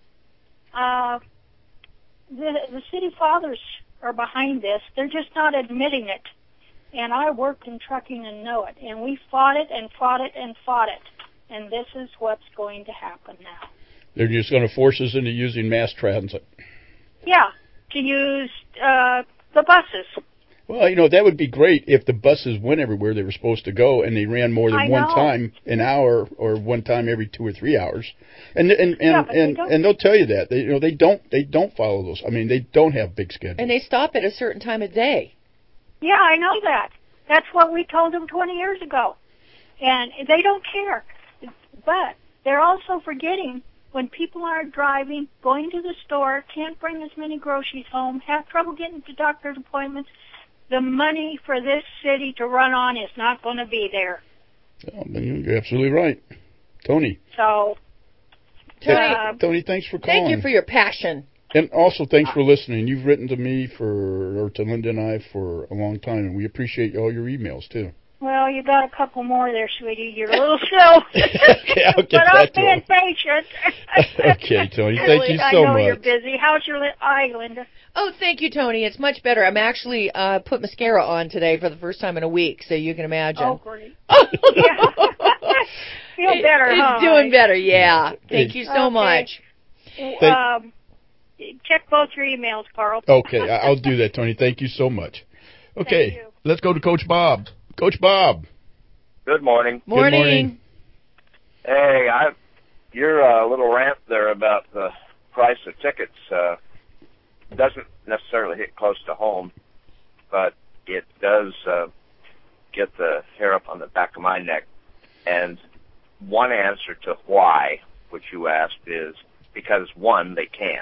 Uh, the, the city fathers are behind this. They're just not admitting it. And I worked in trucking and know it. And we fought it and fought it and fought it. And this is what's going to happen now. They're just going to force us into using mass transit. Yeah, to use uh, the buses. Well, you know, that would be great if the buses went everywhere they were supposed to go and they ran more than I one know. time an hour or one time every two or three hours. And and and Yeah, but they and, don't. and they'll tell you that. They, you know, they don't they don't follow those. I mean, they don't have big schedules. And they stop at a certain time of day. Yeah, I know that. That's what we told them twenty years ago. And they don't care. But they're also forgetting when people aren't driving, going to the store, can't bring as many groceries home, have trouble getting to doctor's appointments, the money for this city to run on is not going to be there. Oh, you're absolutely right. Tony. So, Tony, uh, Tony, thanks for calling. Thank you for your passion. And also, thanks for listening. You've written to me for, or to Linda and I for a long time, and we appreciate all your emails, too. Well, you got a couple more there, sweetie. You're a little slow. Okay, I'll get but I'm that to being him. patient. Okay, Tony, thank you I so know much. you're busy. How's your li- eye, Linda? Oh, thank you, Tony. It's much better. I'm actually uh, put mascara on today for the first time in a week, so you can imagine. Oh, great. yeah. Feel It- better, it's huh? doing better, yeah. Thank you so Okay. much. Um, check both your emails, Carl. Okay, I- I'll do that, Tony. Thank you so much. Okay, Thank you. let's go to Coach Bob. Coach Bob. Good morning. Good morning. Hey, I, your uh, little rant there about the price of tickets uh, doesn't necessarily hit close to home, but it does uh, get the hair up on the back of my neck. And one answer to why, which you asked, is because, one, they can.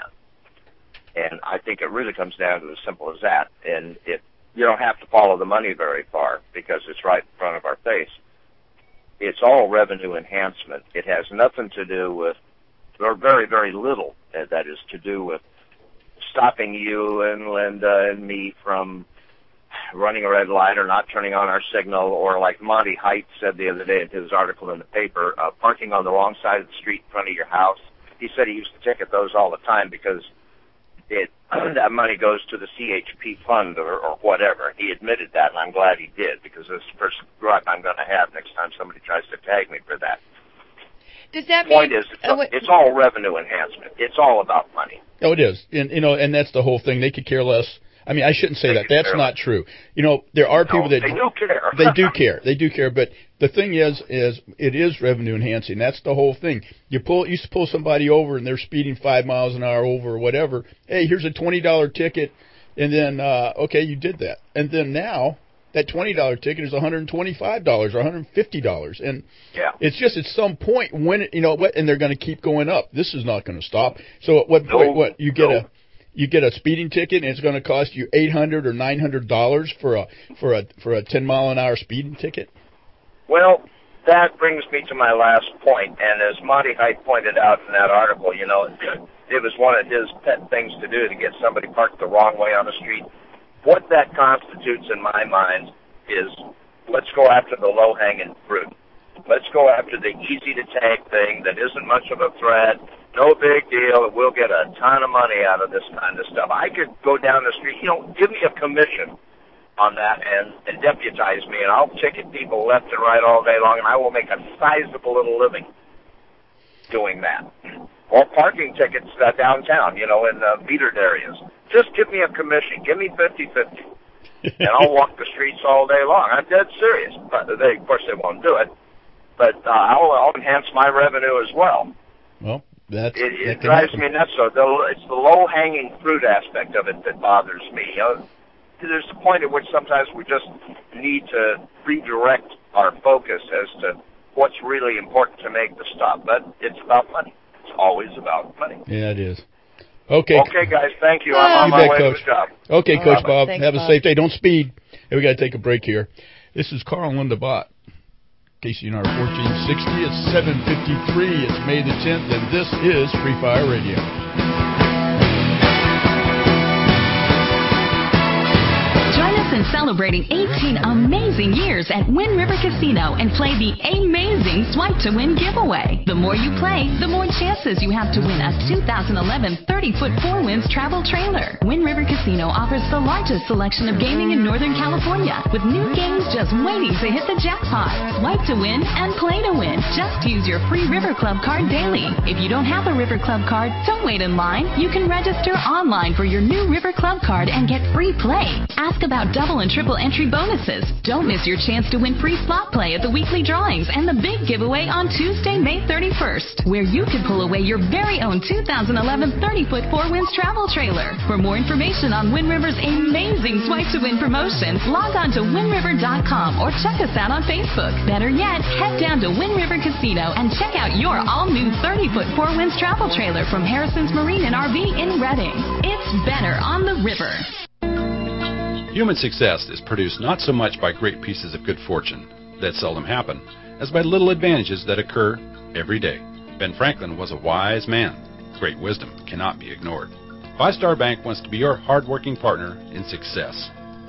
And I think it really comes down to as simple as that. And it you don't have to follow the money very far because it's right in front of our face. It's all revenue enhancement. It has nothing to do with, or very, very little, uh, that is to do with stopping you and Linda and me from running a red light or not turning on our signal, or like Monty Height said the other day in his article in the paper, uh, parking on the wrong side of the street in front of your house. He said he used to ticket those all the time because it that money goes to the C H P fund or, or whatever. He admitted that, and I'm glad he did, because this is the first gripe I'm going to have next time somebody tries to tag me for that. Does that Point mean... is, it's, uh, what- it's all revenue enhancement. It's all about money. Oh, it is, and you know, and that's the whole thing. They could care less. I mean, I shouldn't say They that. could That's care not less. true. You know, there are people No, that they do care. they do care. They do care. But the thing is, is it is revenue enhancing. That's the whole thing. You pull, you pull somebody over and they're speeding five miles an hour over or whatever. Hey, here's a twenty dollar ticket, and then uh, okay, you did that, and then now that twenty dollar ticket is one hundred twenty-five dollars or one hundred fifty dollars, and yeah. it's just at some point when it, you know what, and they're going to keep going up. This is not going to stop. So at what point, No, what you get no. a You get a speeding ticket, and it's going to cost you eight hundred or nine hundred dollars for a for a for a ten mile an hour speeding ticket. Well, that brings me to my last point, and as Monty Height pointed out in that article, you know, it was one of his pet things to do to get somebody parked the wrong way on the street. What that constitutes in my mind is, let's go after the low-hanging fruit. Let's go after the easy-to-take thing that isn't much of a threat. No big deal. We'll get a ton of money out of this kind of stuff. I could go down the street, you know, give me a commission on that and, and deputize me, and I'll ticket people left and right all day long, and I will make a sizable little living doing that. Or parking tickets uh, downtown, you know, in uh, metered areas. Just give me a commission. Give me fifty-fifty, and I'll walk the streets all day long. I'm dead serious. But they, of course, they won't do it. But uh, I'll, I'll enhance my revenue as well. Well, that's It, that it can drives happen. me nuts. So the, it's the low-hanging fruit aspect of it that bothers me. You know, there's a point at which sometimes we just need to redirect our focus as to what's really important to make the stop. But it's about money. It's always about money. Yeah, it is. Okay. Okay, guys. Thank you. I'm on You my bet, way Coach. to the job. Okay, All Coach right. Bob. Thanks, Have a Bob. safe day. Don't speed. Hey, we got to take a break here. This is Carl and Linda Bott. K C N R fourteen sixty. It's seven fifty-three. It's May the tenth, and this is Free Fire Radio. Join us in celebrating eighteen amazing years at Wind River Casino and play the amazing Swipe to Win giveaway. The more you play, the more chances you have to win a two thousand eleven thirty-foot Four Winds travel trailer. Wind River Casino offers the largest selection of gaming in Northern California, with new games just waiting to hit the jackpot. Swipe to win and play to win. Just use your free River Club card daily. If you don't have a River Club card, don't wait in line. You can register online for your new River Club card and get free play. Ask about double and triple entry bonuses. Don't miss your chance to win free slot play at the weekly drawings and the big giveaway on Tuesday, May thirty-first, where you can pull away your very own two thousand eleven thirty-foot Four Winds travel trailer. For more information on Wind River's amazing Swipe to Win promotion, log on to wind river dot com or check us out on Facebook. Better yet, head down to Wind River Casino and check out your all-new thirty-foot Four Winds travel trailer from Harrison's Marine and R V in Redding. It's better on the river. Human success is produced not so much by great pieces of good fortune that seldom happen, as by little advantages that occur every day. Ben Franklin was a wise man. Great wisdom cannot be ignored. Five Star Bank wants to be your hard-working partner in success.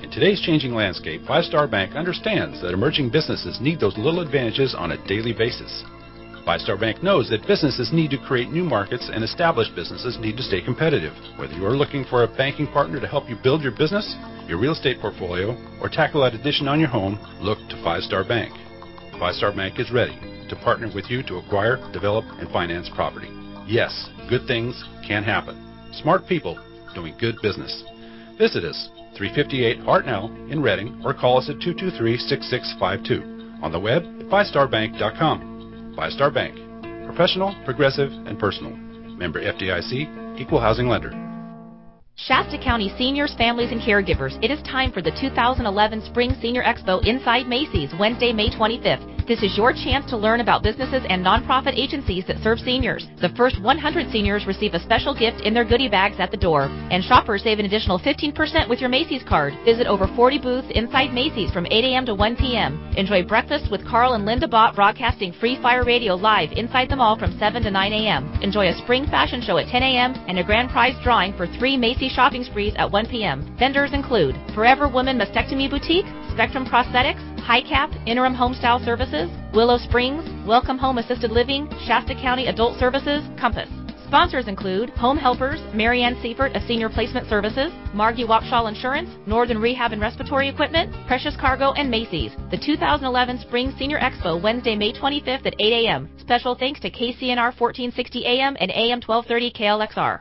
In today's changing landscape, Five Star Bank understands that emerging businesses need those little advantages on a daily basis. Five Star Bank knows that businesses need to create new markets and established businesses need to stay competitive. Whether you are looking for a banking partner to help you build your business, your real estate portfolio, or tackle that addition on your home, look to Five Star Bank. Five Star Bank is ready to partner with you to acquire, develop, and finance property. Yes, good things can happen. Smart people doing good business. Visit us, three fifty-eight Hartnell in Reading, or call us at two two three, six six five two. On the web at five star bank dot com. Five Star Bank. Professional, progressive, and personal. Member F D I C, Equal Housing Lender. Shasta County seniors, families, and caregivers, it is time for the two thousand eleven Spring Senior Expo inside Macy's, Wednesday, May twenty-fifth. This is your chance to learn about businesses and nonprofit agencies that serve seniors. The first one hundred seniors receive a special gift in their goodie bags at the door, and shoppers save an additional fifteen percent with your Macy's card. Visit over forty booths inside Macy's from eight a.m. to one p.m. Enjoy breakfast with Carl and Linda Bott broadcasting Free Fire Radio live inside the mall from seven to nine a.m. Enjoy a spring fashion show at ten a.m. and a grand prize drawing for three Macy's shopping sprees at one p.m. Vendors include Forever Woman Mastectomy Boutique, Spectrum Prosthetics, High Cap, Interim Homestyle Services, Willow Springs, Welcome Home Assisted Living, Shasta County Adult Services, Compass. Sponsors include Home Helpers, Marianne Seifert of Senior Placement Services, Margie Wapshall Insurance, Northern Rehab and Respiratory Equipment, Precious Cargo, and Macy's. The two thousand eleven Spring Senior Expo, Wednesday, May twenty-fifth at eight a.m. Special thanks to K C N R fourteen sixty A M and A M twelve thirty K L X R.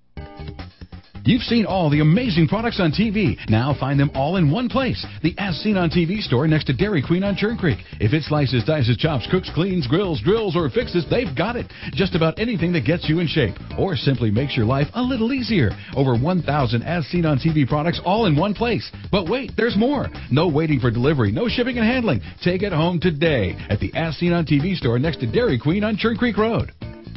You've seen all the amazing products on T V. Now find them all in one place. The As Seen on T V store next to Dairy Queen on Churn Creek. If it slices, dices, chops, cooks, cleans, grills, drills, or fixes, they've got it. Just about anything that gets you in shape or simply makes your life a little easier. Over one thousand As Seen on T V products all in one place. But wait, there's more. No waiting for delivery, no shipping and handling. Take it home today at the As Seen on T V store next to Dairy Queen on Churn Creek Road.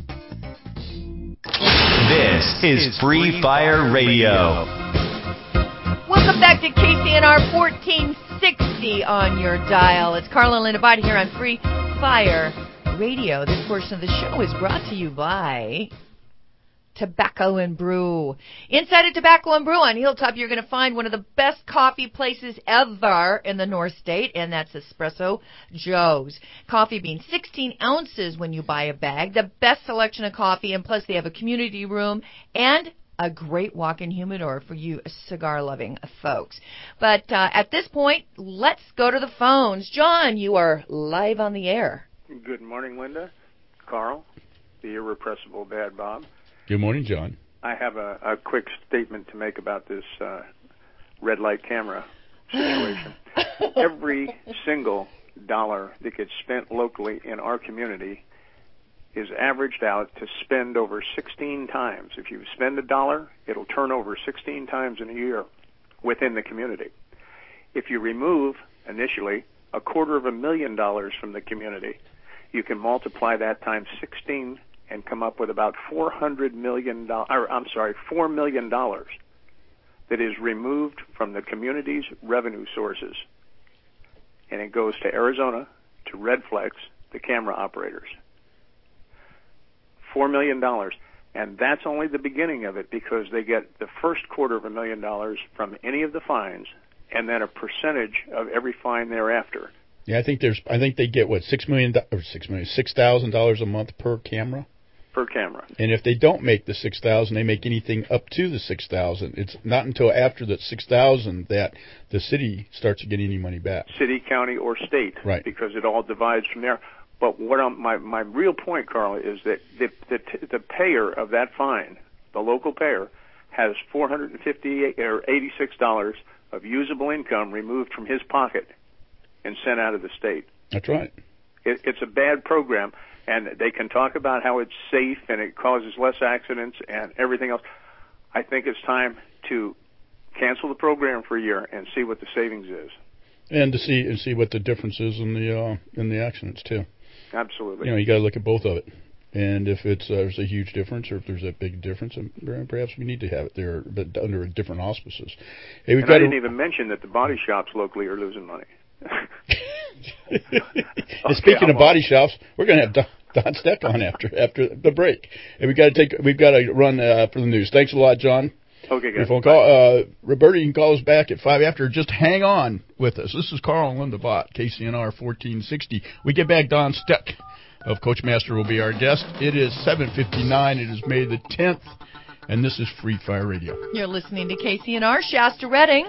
This is Free Fire Radio. Welcome back to K C N R fourteen sixty on your dial. It's Carla and Linda Body here on Free Fire Radio. This portion of the show is brought to you by Tobacco and Brew. Inside of Tobacco and Brew on Hilltop, you're going to find one of the best coffee places ever in the North State, and that's Espresso Joe's. Coffee beans, sixteen ounces when you buy a bag. The best selection of coffee, and plus they have a community room and a great walk-in humidor for you cigar-loving folks. But uh, at this point, let's go to the phones. John, you are live on the air. Good morning, Linda. Carl, the irrepressible Dad Bob. Good morning, John. I have a, a quick statement to make about this uh, red light camera situation. Every single dollar that gets spent locally in our community is averaged out to spend over sixteen times. If you spend a dollar, it'll turn over sixteen times in a year within the community. If you remove, initially, a quarter of a million dollars from the community, you can multiply that times sixteen and come up with about four hundred million dollars, or I'm sorry, four million dollars that is removed from the community's revenue sources. And it goes to Arizona, to Redflex, the camera operators. Four million dollars. And that's only the beginning of it, because they get the first quarter of a million dollars from any of the fines, and then a percentage of every fine thereafter. Yeah, I think there's. I think they get what six million or six million, six thousand dollars a month per camera. Per camera. And if they don't make the six thousand, they make anything up to the six thousand. It's not until after the six thousand that the city starts to get any money back. City, county, or state, right? Because it all divides from there. But what I'm, my my real point, Carl, is that the the, the payer of that fine, the local payer, has four hundred and fifty or eighty six dollars of usable income removed from his pocket and sent out of the state. That's right. It, it's a bad program. And they can talk about how it's safe and it causes less accidents and everything else. I think it's time to cancel the program for a year and see what the savings is. And to see and see what the difference is in the uh, in the accidents too. Absolutely. You know, you got to look at both of it. And if it's uh, there's a huge difference, or if there's a big difference, perhaps we need to have it there, but under different auspices. Hey, we've and got I didn't a, even mention that the body shops locally are losing money. And okay, speaking I'm of body shops, we're going to have Don, Don Steck on after after the break. And we got to take we've got to run uh, for the news. Thanks a lot, John. Okay, Your good. phone call. Uh, Roberta, you can call us back at five after. Just hang on with us. This is Carl and Linda Bott, K C N R fourteen sixty. We get back, Don Steck of Coachmaster will be our guest. It is seven fifty-nine. It is May the tenth, and this is Free Fire Radio. You're listening to K C N R, Shasta Redding.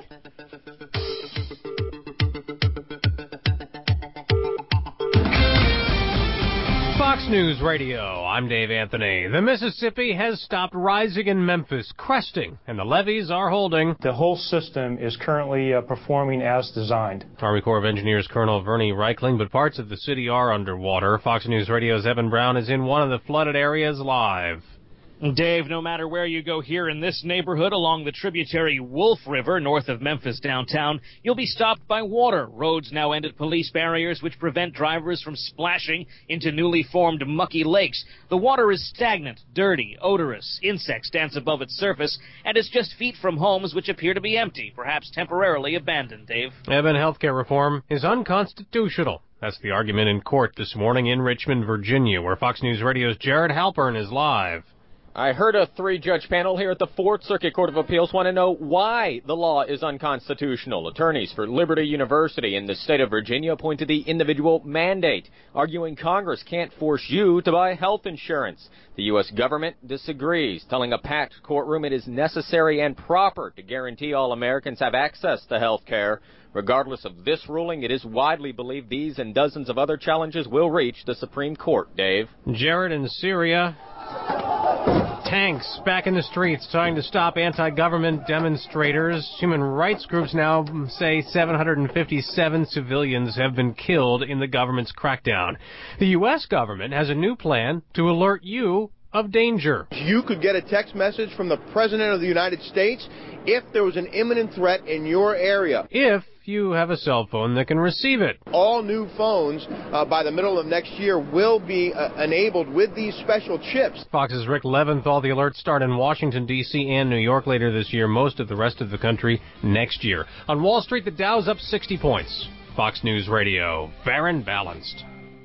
Fox News Radio, I'm Dave Anthony. The Mississippi has stopped rising in Memphis, cresting, and the levees are holding. The whole system is currently uh, performing as designed. Army Corps of Engineers Colonel Vernie Reichling, but parts of the city are underwater. Fox News Radio's Evan Brown is in one of the flooded areas live. Dave, no matter where you go here in this neighborhood along the tributary Wolf River north of Memphis downtown, you'll be stopped by water. Roads now end at police barriers which prevent drivers from splashing into newly formed mucky lakes. The water is stagnant, dirty, odorous. Insects dance above its surface, and it's just feet from homes which appear to be empty, perhaps temporarily abandoned, Dave. Evan, healthcare reform is unconstitutional. That's the argument in court this morning in Richmond, Virginia, where Fox News Radio's Jared Halpern is live. I heard a three-judge panel here at the Fourth Circuit Court of Appeals want to know why the law is unconstitutional. Attorneys for Liberty University in the state of Virginia point to the individual mandate, arguing Congress can't force you to buy health insurance. The U S government disagrees, telling a packed courtroom it is necessary and proper to guarantee all Americans have access to health care. Regardless of this ruling, it is widely believed these and dozens of other challenges will reach the Supreme Court, Dave. Jared in Syria. Tanks back in the streets trying to stop anti-government demonstrators. Human rights groups now say seven hundred fifty-seven civilians have been killed in the government's crackdown. The U S government has a new plan to alert you of danger. You could get a text message from the President of the United States if there was an imminent threat in your area. If you have a cell phone that can receive it. All new phones uh, by the middle of next year will be uh, enabled with these special chips. Fox's Rick Leventhal. The alerts start in Washington, D C and New York later this year, most of the rest of the country next year. On Wall Street, the Dow's up sixty points. Fox News Radio, fair and balanced.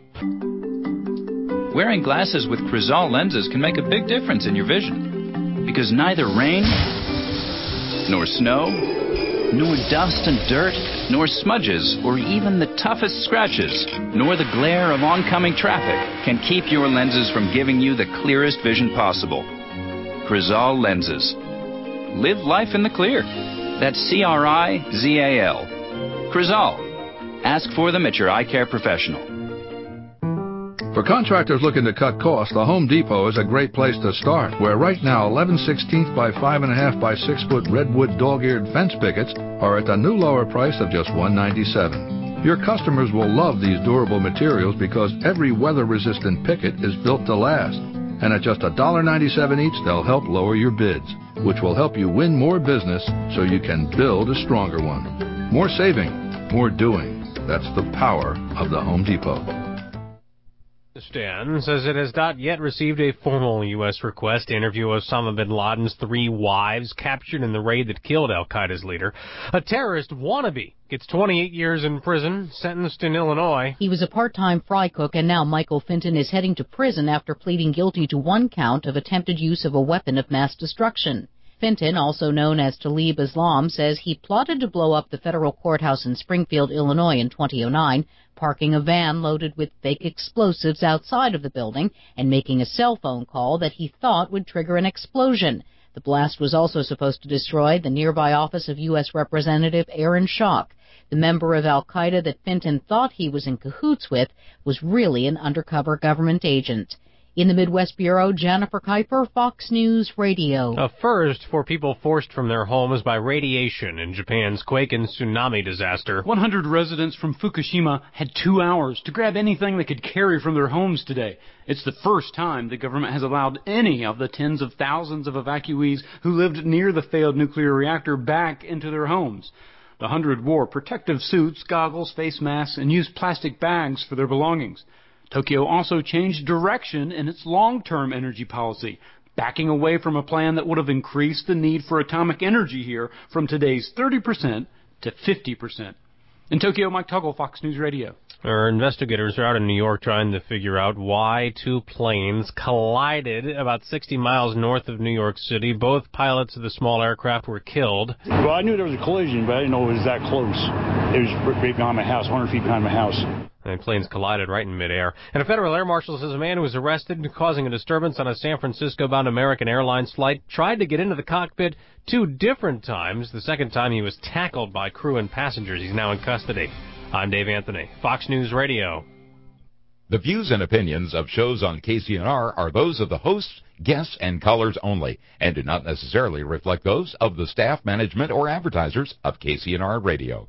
Wearing glasses with Crizal lenses can make a big difference in your vision. Because neither rain, nor snow, nor dust and dirt, nor smudges, or even the toughest scratches, nor the glare of oncoming traffic can keep your lenses from giving you the clearest vision possible. Crizal lenses. Live life in the clear. That's C R I Z A L. Crizal. Ask for them at your eye care professional. For contractors looking to cut costs, the Home Depot is a great place to start, where right now eleven sixteenths by five and a half by six foot redwood dog-eared fence pickets are at the new lower price of just one ninety-seven. Your customers will love these durable materials because every weather-resistant picket is built to last. And at just one ninety-seven each, they'll help lower your bids, which will help you win more business so you can build a stronger one. More saving, more doing. That's the power of the Home Depot. Stan says it has not yet received a formal U S request to interview Osama bin Laden's three wives captured in the raid that killed al-Qaeda's leader. A terrorist wannabe gets twenty-eight years in prison, sentenced in Illinois. He was a part-time fry cook, and now Michael Fenton is heading to prison after pleading guilty to one count of attempted use of a weapon of mass destruction. Fenton, also known as Talib Islam, says he plotted to blow up the federal courthouse in Springfield, Illinois in two thousand nine, parking a van loaded with fake explosives outside of the building and making a cell phone call that he thought would trigger an explosion. The blast was also supposed to destroy the nearby office of U S Representative Aaron Schock. The member of al-Qaeda that Fenton thought he was in cahoots with was really an undercover government agent. In the Midwest Bureau, Jennifer Kuiper, Fox News Radio. A first for people forced from their homes by radiation in Japan's quake and tsunami disaster. one hundred residents from Fukushima had two hours to grab anything they could carry from their homes today. It's the first time the government has allowed any of the tens of thousands of evacuees who lived near the failed nuclear reactor back into their homes. The hundred wore protective suits, goggles, face masks, and used plastic bags for their belongings. Tokyo also changed direction in its long-term energy policy, backing away from a plan that would have increased the need for atomic energy here from today's thirty percent to fifty percent. In Tokyo, Mike Tuggle, Fox News Radio. Our investigators are out in New York trying to figure out why two planes collided about sixty miles north of New York City. Both pilots of the small aircraft were killed. Well, I knew there was a collision, but I didn't know it was that close. It was right behind my house, one hundred feet behind my house. And planes collided right in midair. And a federal air marshal says a man who was arrested causing a disturbance on a San Francisco-bound American Airlines flight tried to get into the cockpit two different times. The second time he was tackled by crew and passengers. He's now in custody. I'm Dave Anthony, Fox News Radio. The views and opinions of shows on K C N R are those of the hosts, guests, and callers only, and do not necessarily reflect those of the staff, management, or advertisers of K C N R Radio.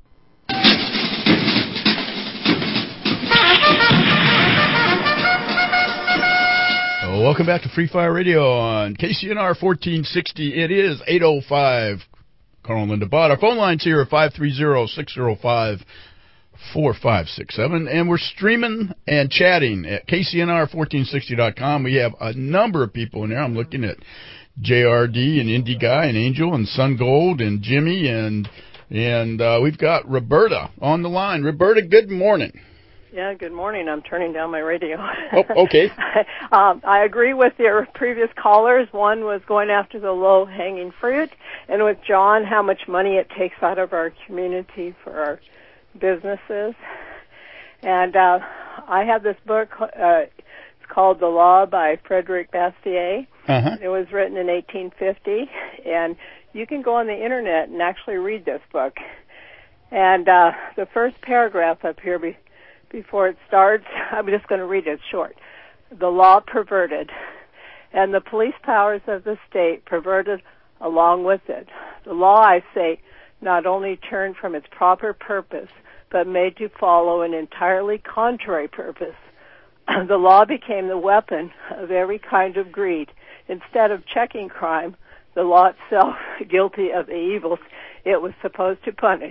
Oh, welcome back to Free Fire Radio on K C N R fourteen sixty. It is eight oh five. Carl and Linda Bott. Our phone line's here at five three zero, six zero five, four five six seven, and we're streaming and chatting at K C N R fourteen sixty dot com. We have a number of people in there. I'm looking at J R D and Indy Guy and Angel and Sun Gold and Jimmy, and and uh, we've got Roberta on the line. Roberta, good morning. Yeah, good morning. I'm turning down my radio. Oh, okay. um, I agree with your previous callers. One was going after the low-hanging fruit, and with John, how much money it takes out of our community for our businesses. And uh, I have this book. Uh, it's called The Law by Frederick Bastiat. Uh-huh. It was written in eighteen fifty, and you can go on the Internet and actually read this book. And uh, the first paragraph up here be- before it starts, I'm just going to read it short. The law perverted, and the police powers of the state perverted along with it. The law, I say, not only turned from its proper purpose, but made to follow an entirely contrary purpose. The law became the weapon of every kind of greed. Instead of checking crime, the law itself, guilty of the evils it was supposed to punish.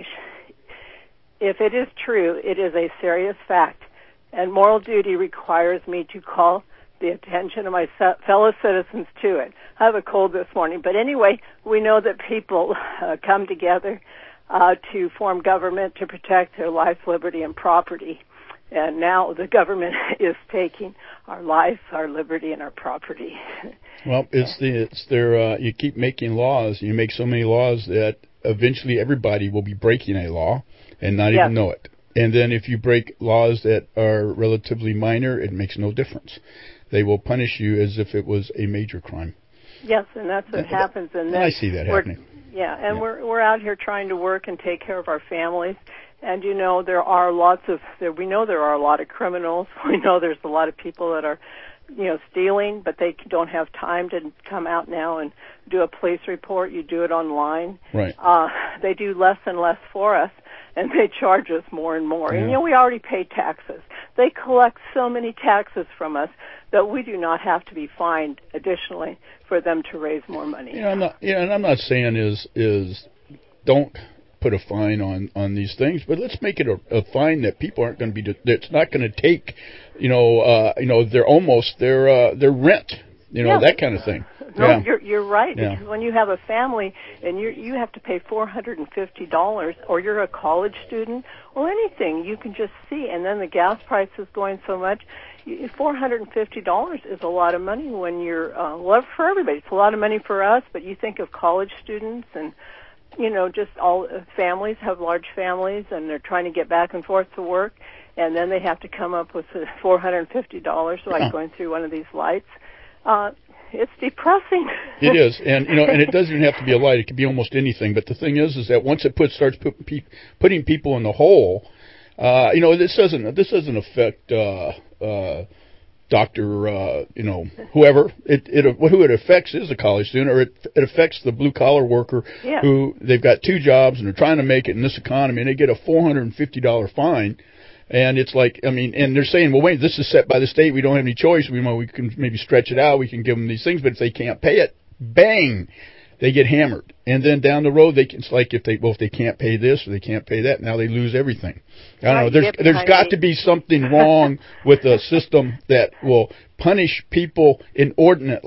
If it is true, it is a serious fact, and moral duty requires me to call the attention of my fellow citizens to it. I have a cold this morning, but anyway, we know that people uh, come together uh, to form government to protect their life, liberty, and property. And now the government is taking our life, our liberty, and our property. Well, it's the it's their uh, you keep making laws. You make so many laws that eventually everybody will be breaking a law and not Yes. even know it. And then if you break laws that are relatively minor, it makes no difference. They will punish you as if it was a major crime. Yes, and that's what Uh, happens. And and then I see that we're- happening. Yeah, and we're we're out here trying to work and take care of our families. And you know, there are lots of there, we know there are a lot of criminals. We know there's a lot of people that are, you know, stealing, but they don't have time to come out now and do a police report. You do it online. Right. Uh, they do less and less for us, and they charge us more and more. Yeah. And, you know, we already pay taxes. They collect so many taxes from us that we do not have to be fined additionally for them to raise more money. You know, I'm not, yeah, and I'm not saying is is don't put a fine on, on these things, but let's make it a, a fine that people aren't going to be. That's not going to take, you know, uh, you know, they're almost their uh, their rent, you know, Yeah. that kind of thing. No, yeah. you're you're right. Yeah. Because when you have a family and you you have to pay four hundred and fifty dollars, or you're a college student, or anything, you can just see. And then the gas price is going so much. Four hundred and fifty dollars is a lot of money when you're uh, well for everybody. It's a lot of money for us, but you think of college students and. You know, just all uh, families have large families, and they're trying to get back and forth to work, and then they have to come up with uh, four hundred and fifty dollars, like Yeah. going through one of these lights. Uh, it's depressing. It is, and you know, and it doesn't even have to be a light. It could be almost anything. But the thing is, is that once it put, starts put, pe- putting people in the hole, uh, you know, this doesn't this doesn't affect uh, uh, Doctor, uh, you know, whoever. It it who it affects is a college student, or it it affects the blue collar worker Yeah. who they've got two jobs and they're trying to make it in this economy, and they get a four hundred and fifty dollar fine. And it's like, I mean, and they're saying, well, wait, this is set by the state. We don't have any choice. We, we can maybe stretch it out. We can give them these things. But if they can't pay it, bang, they get hammered. And then down the road, they can, it's like if they, well, if they can't pay this or they can't pay that, now they lose everything. I don't Right, know. There's, yep, there's I got mean- to be something wrong with a system that will punish people inordinately.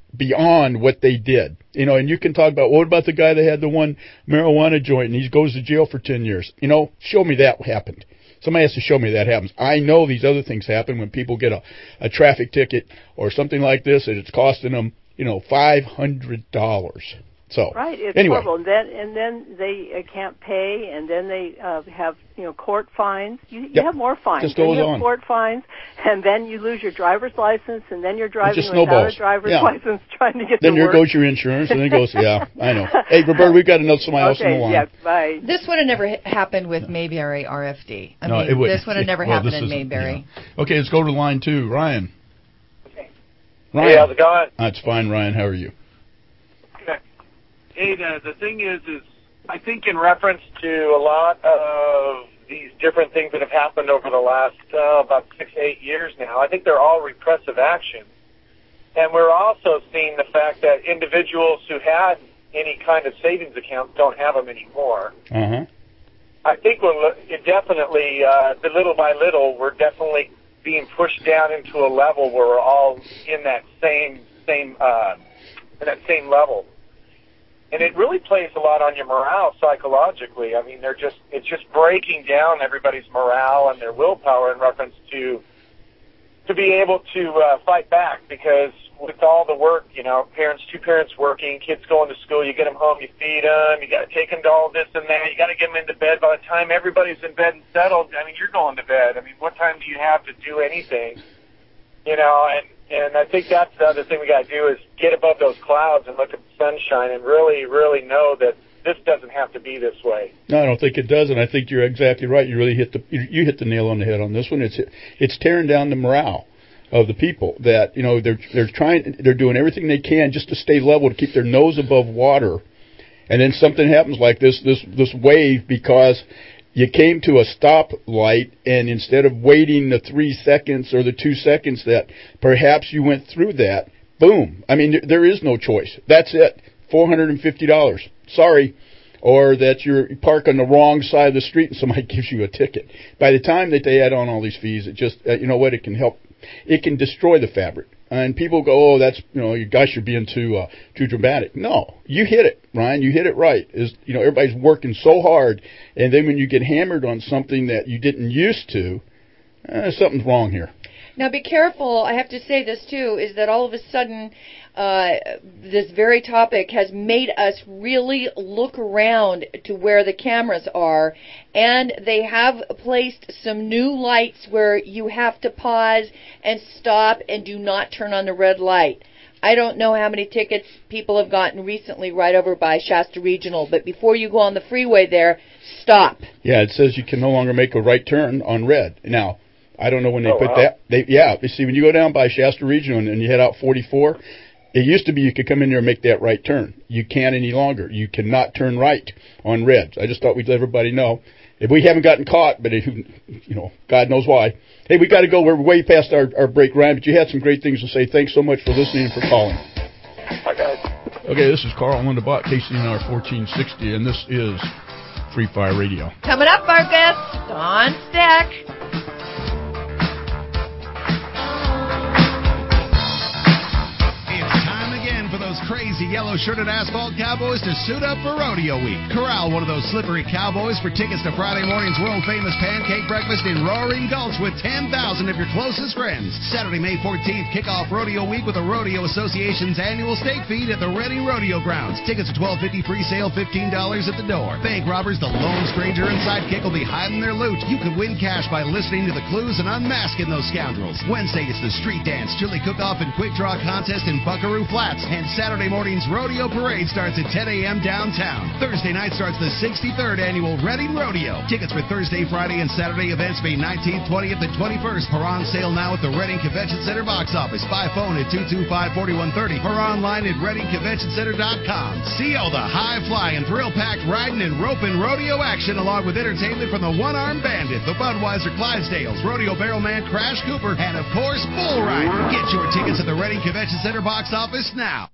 beyond what they did. You know, and you can talk about, what about the guy that had the one marijuana joint and he goes to jail for ten years? You know, show me that happened. Somebody has to show me that happens. I know these other things happen when people get a, a traffic ticket or something like this, and it's costing them, you know, five hundred dollars. So, right, it's anyway. horrible. And then, and then they uh, can't pay, and then they uh, have, you know, court fines. You, you yep. have more fines. Just goes then you have on. court fines, and then you lose your driver's license, and then you're driving without snowballs. a driver's yeah. license trying to get then to there work. goes your insurance, and then goes, yeah, I know. Hey, Roberta, we've got another somebody else okay, on the line. yeah, bye. This would have never ha- happened with Mayberry R F D. I no, mean, it would, this would have never well, happened in is, Mayberry. Yeah. Okay, let's go to line two. Ryan. Okay. Ryan. Hey, how's it going? That's fine, Ryan. How are you? Hey, the, the thing is, is I think in reference to a lot of these different things that have happened over the last uh, about six, eight years now, I think they're all repressive actions. And we're also seeing the fact that individuals who had any kind of savings accounts don't have them anymore. Uh-huh. I think we're it definitely, uh, the little by little, we're definitely being pushed down into a level where we're all in that same, same, uh, in that same level. And it really plays a lot on your morale psychologically. I mean, they're just it's just breaking down everybody's morale and their willpower in reference to to be able to uh, fight back, because with all the work, you know, parents, two parents working, kids going to school, you get them home, you feed them, you got to take them to all this and that, you got to get them into bed. By the time everybody's in bed and settled, I mean, you're going to bed. I mean, what time do you have to do anything? You know, and And I think that's the other thing we got to do is get above those clouds and look at the sunshine and really, really know that this doesn't have to be this way. No, I don't think it does, and I think you're exactly right. You really hit the you, you hit the nail on the head on this one. It's it's tearing down the morale of the people that, you know, they're they're trying they're doing everything they can just to stay level, to keep their nose above water, and then something happens like this this this wave because you came to a stoplight, and instead of waiting the three seconds or the two seconds that perhaps you went through that, boom. I mean, there is no choice. That's it. four hundred fifty dollars. Sorry. Or that you're parked on the wrong side of the street and somebody gives you a ticket. By the time that they add on all these fees, it just, uh, you know what, it can help. It can destroy the fabric. And people go, oh, that's, you know, you guys are being too uh, too dramatic. No, you hit it, Ryan. You hit it right. Is you know, everybody's working so hard, and then when you get hammered on something that you didn't used to, eh, something's wrong here. Now, be careful. I have to say this, too, is that all of a sudden uh, this very topic has made us really look around to where the cameras are, and they have placed some new lights where you have to pause and stop and do not turn on the red light. I don't know how many tickets people have gotten recently right over by Shasta Regional, but before you go on the freeway there, stop. Yeah, it says you can no longer make a right turn on red. Now, I don't know when they oh, put wow. that. They, yeah, you see, when you go down by Shasta Regional and, and you head out forty-four, it used to be you could come in there and make that right turn. You can't any longer. You cannot turn right on reds. I just thought we'd let everybody know. If we haven't gotten caught, but, it, you know, God knows why. Hey, we got to go. We're way past our, our break, Ryan, but you had some great things to say. Thanks so much for listening and for calling. Bye, guys. Okay, this is Carl Lindebach, K C N R fourteen sixty, and this is Free Fire Radio. Coming up, our guest, Don Steck. Crazy yellow-shirted asphalt cowboys to suit up for rodeo week. Corral one of those slippery cowboys for tickets to Friday morning's world-famous pancake breakfast in Roaring Gulch with ten thousand of your closest friends. Saturday, May fourteenth, kick off rodeo week with the Rodeo Association's annual steak feed at the Reading Rodeo Grounds. Tickets are twelve fifty pre-sale, fifteen dollars at the door. Bank robbers, the lone stranger and sidekick will be hiding their loot. You can win cash by listening to the clues and unmasking those scoundrels. Wednesday, it's the street dance, chili cook-off, and quick draw contest in Buckaroo Flats. And Saturday morning's rodeo parade starts at ten a.m. downtown. Thursday night starts the sixty-third annual Reading Rodeo. Tickets for Thursday, Friday, and Saturday events May nineteenth, twentieth, and twenty-first are on sale now at the Reading Convention Center box office. By phone at two two five, four one three zero or online at reading convention center dot com. See all the high-flying, thrill-packed riding and roping rodeo action along with entertainment from the One-Armed Bandit, the Budweiser Clydesdales, Rodeo Barrelman Crash Cooper, and, of course, Bull Rider. Get your tickets at the Reading Convention Center box office now.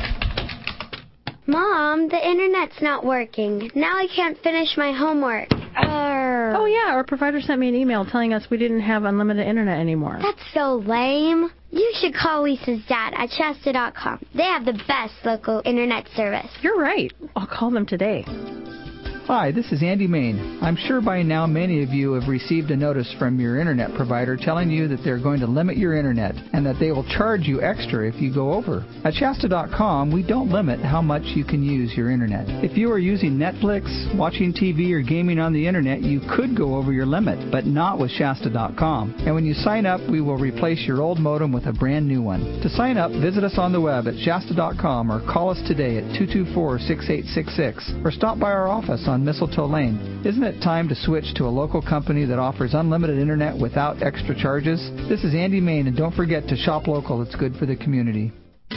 Mom, the internet's not working. Now I can't finish my homework. Arr. Oh, yeah, our provider sent me an email telling us we didn't have unlimited internet anymore. That's so lame. You should call Lisa's dad at Shasta dot com. They have the best local internet service. You're right. I'll call them today. Hi, this is Andy Main. I'm sure by now many of you have received a notice from your internet provider telling you that they're going to limit your internet and that they will charge you extra if you go over. At Shasta dot com, we don't limit how much you can use your internet. If you are using Netflix, watching T V, or gaming on the internet, you could go over your limit, but not with Shasta dot com. And when you sign up, we will replace your old modem with a brand new one. To sign up, visit us on the web at Shasta dot com or call us today at two two four, six eight six six or stop by our office on Mistletoe Lane. Isn't it time to switch to a local company that offers unlimited internet without extra charges? This is Andy Main, and don't forget to shop local. It's good for the community.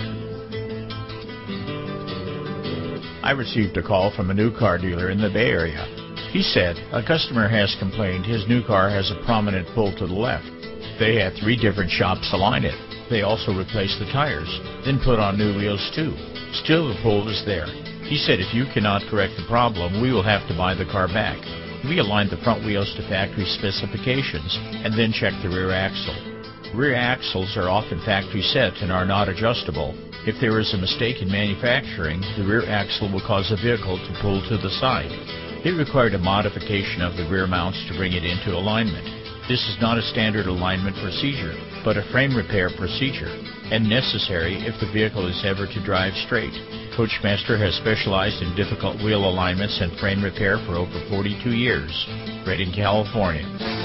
I received a call from a new car dealer in the Bay Area. He said a customer has complained his new car has a prominent pull to the left. They had three different shops align it. They also replaced the tires, then put on new wheels too. Still the pull is there. He said if you cannot correct the problem, we will have to buy the car back. We aligned the front wheels to factory specifications and then checked the rear axle. Rear axles are often factory set and are not adjustable. If there is a mistake in manufacturing, the rear axle will cause the vehicle to pull to the side. It required a modification of the rear mounts to bring it into alignment. This is not a standard alignment procedure, but a frame repair procedure, and necessary if the vehicle is ever to drive straight. Coachmaster has specialized in difficult wheel alignments and frame repair for over forty-two years. Redding, California.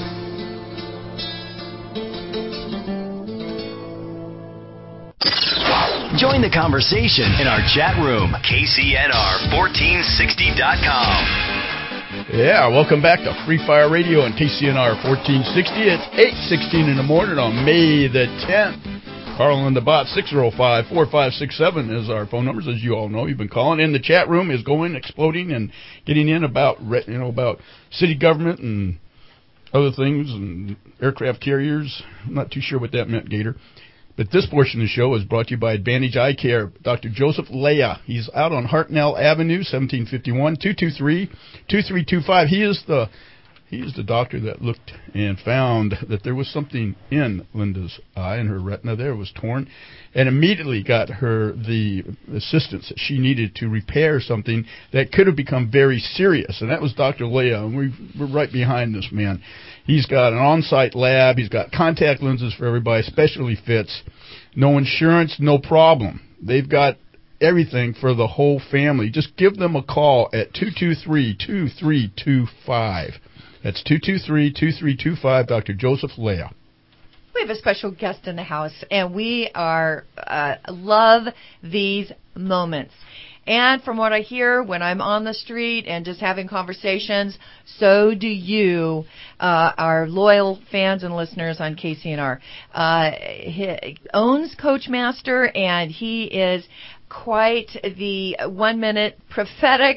Join the conversation in our chat room, K C N R fourteen sixty dot com. Yeah, welcome back to Free Fire Radio on K C N R fourteen sixty. It's eight sixteen in the morning on May the tenth. Carl and the Bot, six oh five, four five six seven is our phone numbers, as you all know. You've been calling in. The chat room is going, exploding, and getting in about, you know, about city government and other things and aircraft carriers. I'm not too sure what that meant, Gator. But this portion of the show is brought to you by Advantage Eye Care. Doctor Joseph Leah. He's out on Hartnell Avenue, seventeen fifty-one, two two three, two three two five. He is the he is the doctor that looked and found that there was something in Linda's eye, and her retina there was torn, and immediately got her the assistance that she needed to repair something that could have become very serious. And that was Doctor Leah, and we, we're right behind this man. He's got an on-site lab. He's got contact lenses for everybody, specialty fits. No insurance, no problem. They've got everything for the whole family. Just give them a call at two two three, two three two five. That's two two three, two three two five, Doctor Joseph Leah. We have a special guest in the house, and we are uh, love these moments. And from what I hear when I'm on the street and just having conversations, so do you, uh, our loyal fans and listeners on K C N R. Uh, he owns Coachmaster, and he is quite the one-minute prophetic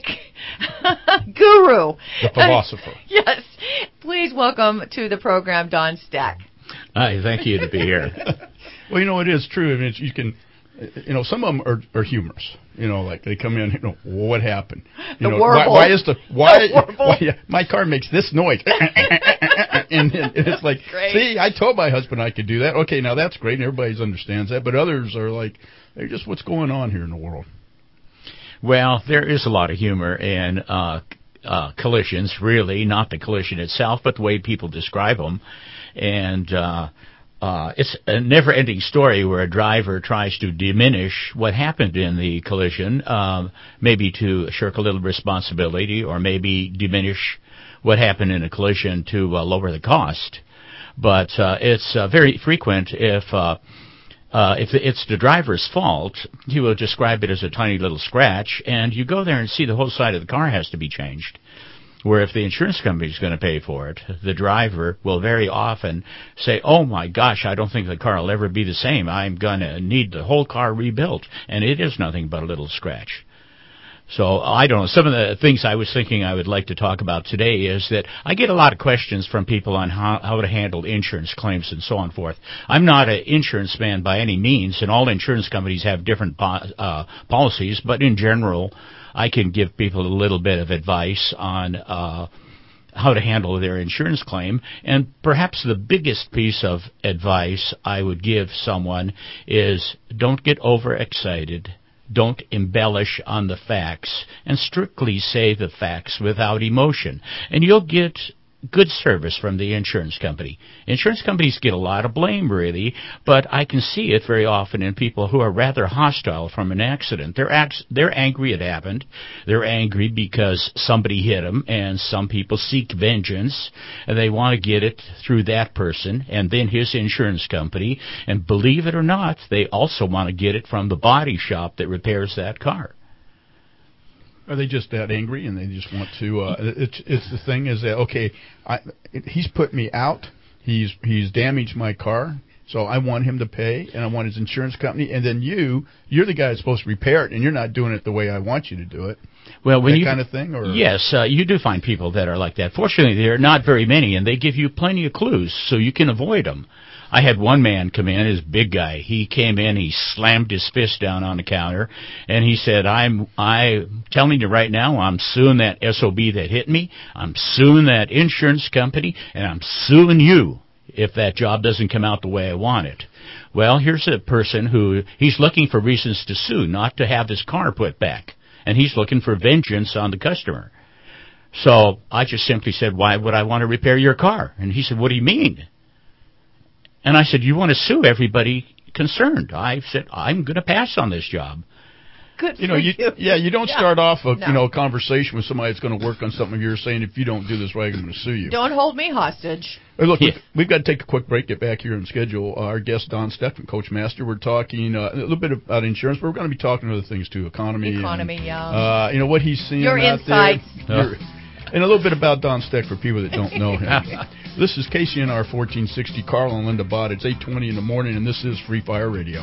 guru. The philosopher. Yes. Please welcome to the program, Don Stack. Hi, thank you to be here. Well, you know, it is true. I mean, it's, you can, you know, some of them are, are humorous. You know, like they come in, you know, what happened? You the know, warble. why, why is the why, the why yeah, my car makes this noise? and, and it's like, great. See, I told my husband I could do that. Okay, now that's great, and everybody understands that. But others are like, hey, just what's going on here in the world? Well, there is a lot of humor in uh, uh, collisions, really, not the collision itself, but the way people describe them. And uh, uh, it's a never-ending story where a driver tries to diminish what happened in the collision, um, maybe to shirk a little responsibility, or maybe diminish what happened in a collision to uh, lower the cost. But uh, it's uh, very frequent if... Uh, Uh, if it's the driver's fault, he will describe it as a tiny little scratch, and you go there and see the whole side of the car has to be changed. Where if the insurance company is going to pay for it, the driver will very often say, oh my gosh, I don't think the car will ever be the same. I'm going to need the whole car rebuilt, and it is nothing but a little scratch. So I don't know. Some of the things I was thinking I would like to talk about today is that I get a lot of questions from people on how, how to handle insurance claims and so on forth. I'm not an insurance man by any means, and all insurance companies have different po- uh, policies, but in general, I can give people a little bit of advice on uh, how to handle their insurance claim. And perhaps the biggest piece of advice I would give someone is don't get overexcited. Don't embellish on the facts, and strictly say the facts without emotion. And you'll get good service from the insurance company. Insurance companies get a lot of blame, really, but I can see it very often in people who are rather hostile from an accident. They're act- they're angry it happened. They're angry because somebody hit them, and some people seek vengeance, and they want to get it through that person and then his insurance company. And believe it or not, they also want to get it from the body shop that repairs that car. Are they just that angry and they just want to? Uh, it's it's the thing is that okay, I, he's put me out. He's he's damaged my car, so I want him to pay, and I want his insurance company. And then you, you're the guy that's supposed to repair it, and you're not doing it the way I want you to do it. Well, when that you kind of thing, or yes, uh, you do find people that are like that. Fortunately, there are not very many, and they give you plenty of clues, so you can avoid them. I had one man come in, his big guy. He came in, he slammed his fist down on the counter, and he said, I'm I'm telling you right now, I'm suing that S O B that hit me, I'm suing that insurance company, and I'm suing you if that job doesn't come out the way I want it. Well, here's a person who, he's looking for reasons to sue, not to have his car put back, and he's looking for vengeance on the customer. So I just simply said, why would I want to repair your car? And he said, what do you mean? And I said, you want to sue everybody concerned. I said, I'm going to pass on this job. Good you know, for you, you. Yeah, you don't yeah. start off a no. you know a conversation with somebody that's going to work on something you're saying, if you don't do this right, I'm going to sue you. Don't hold me hostage. Hey, look, Yeah. we've, we've got to take a quick break, get back here and schedule uh, our guest, Don Steck from Coach Master. We're talking uh, a little bit about insurance, but we're going to be talking other things too, economy. Economy, and, yeah. Uh, you know, what he's seeing Your out insights. there. Your, and a little bit about Don Steck for people that don't know him. This is K C N R fourteen sixty, Carl and Linda Bott. It's eight twenty in the morning, and this is Free Fire Radio.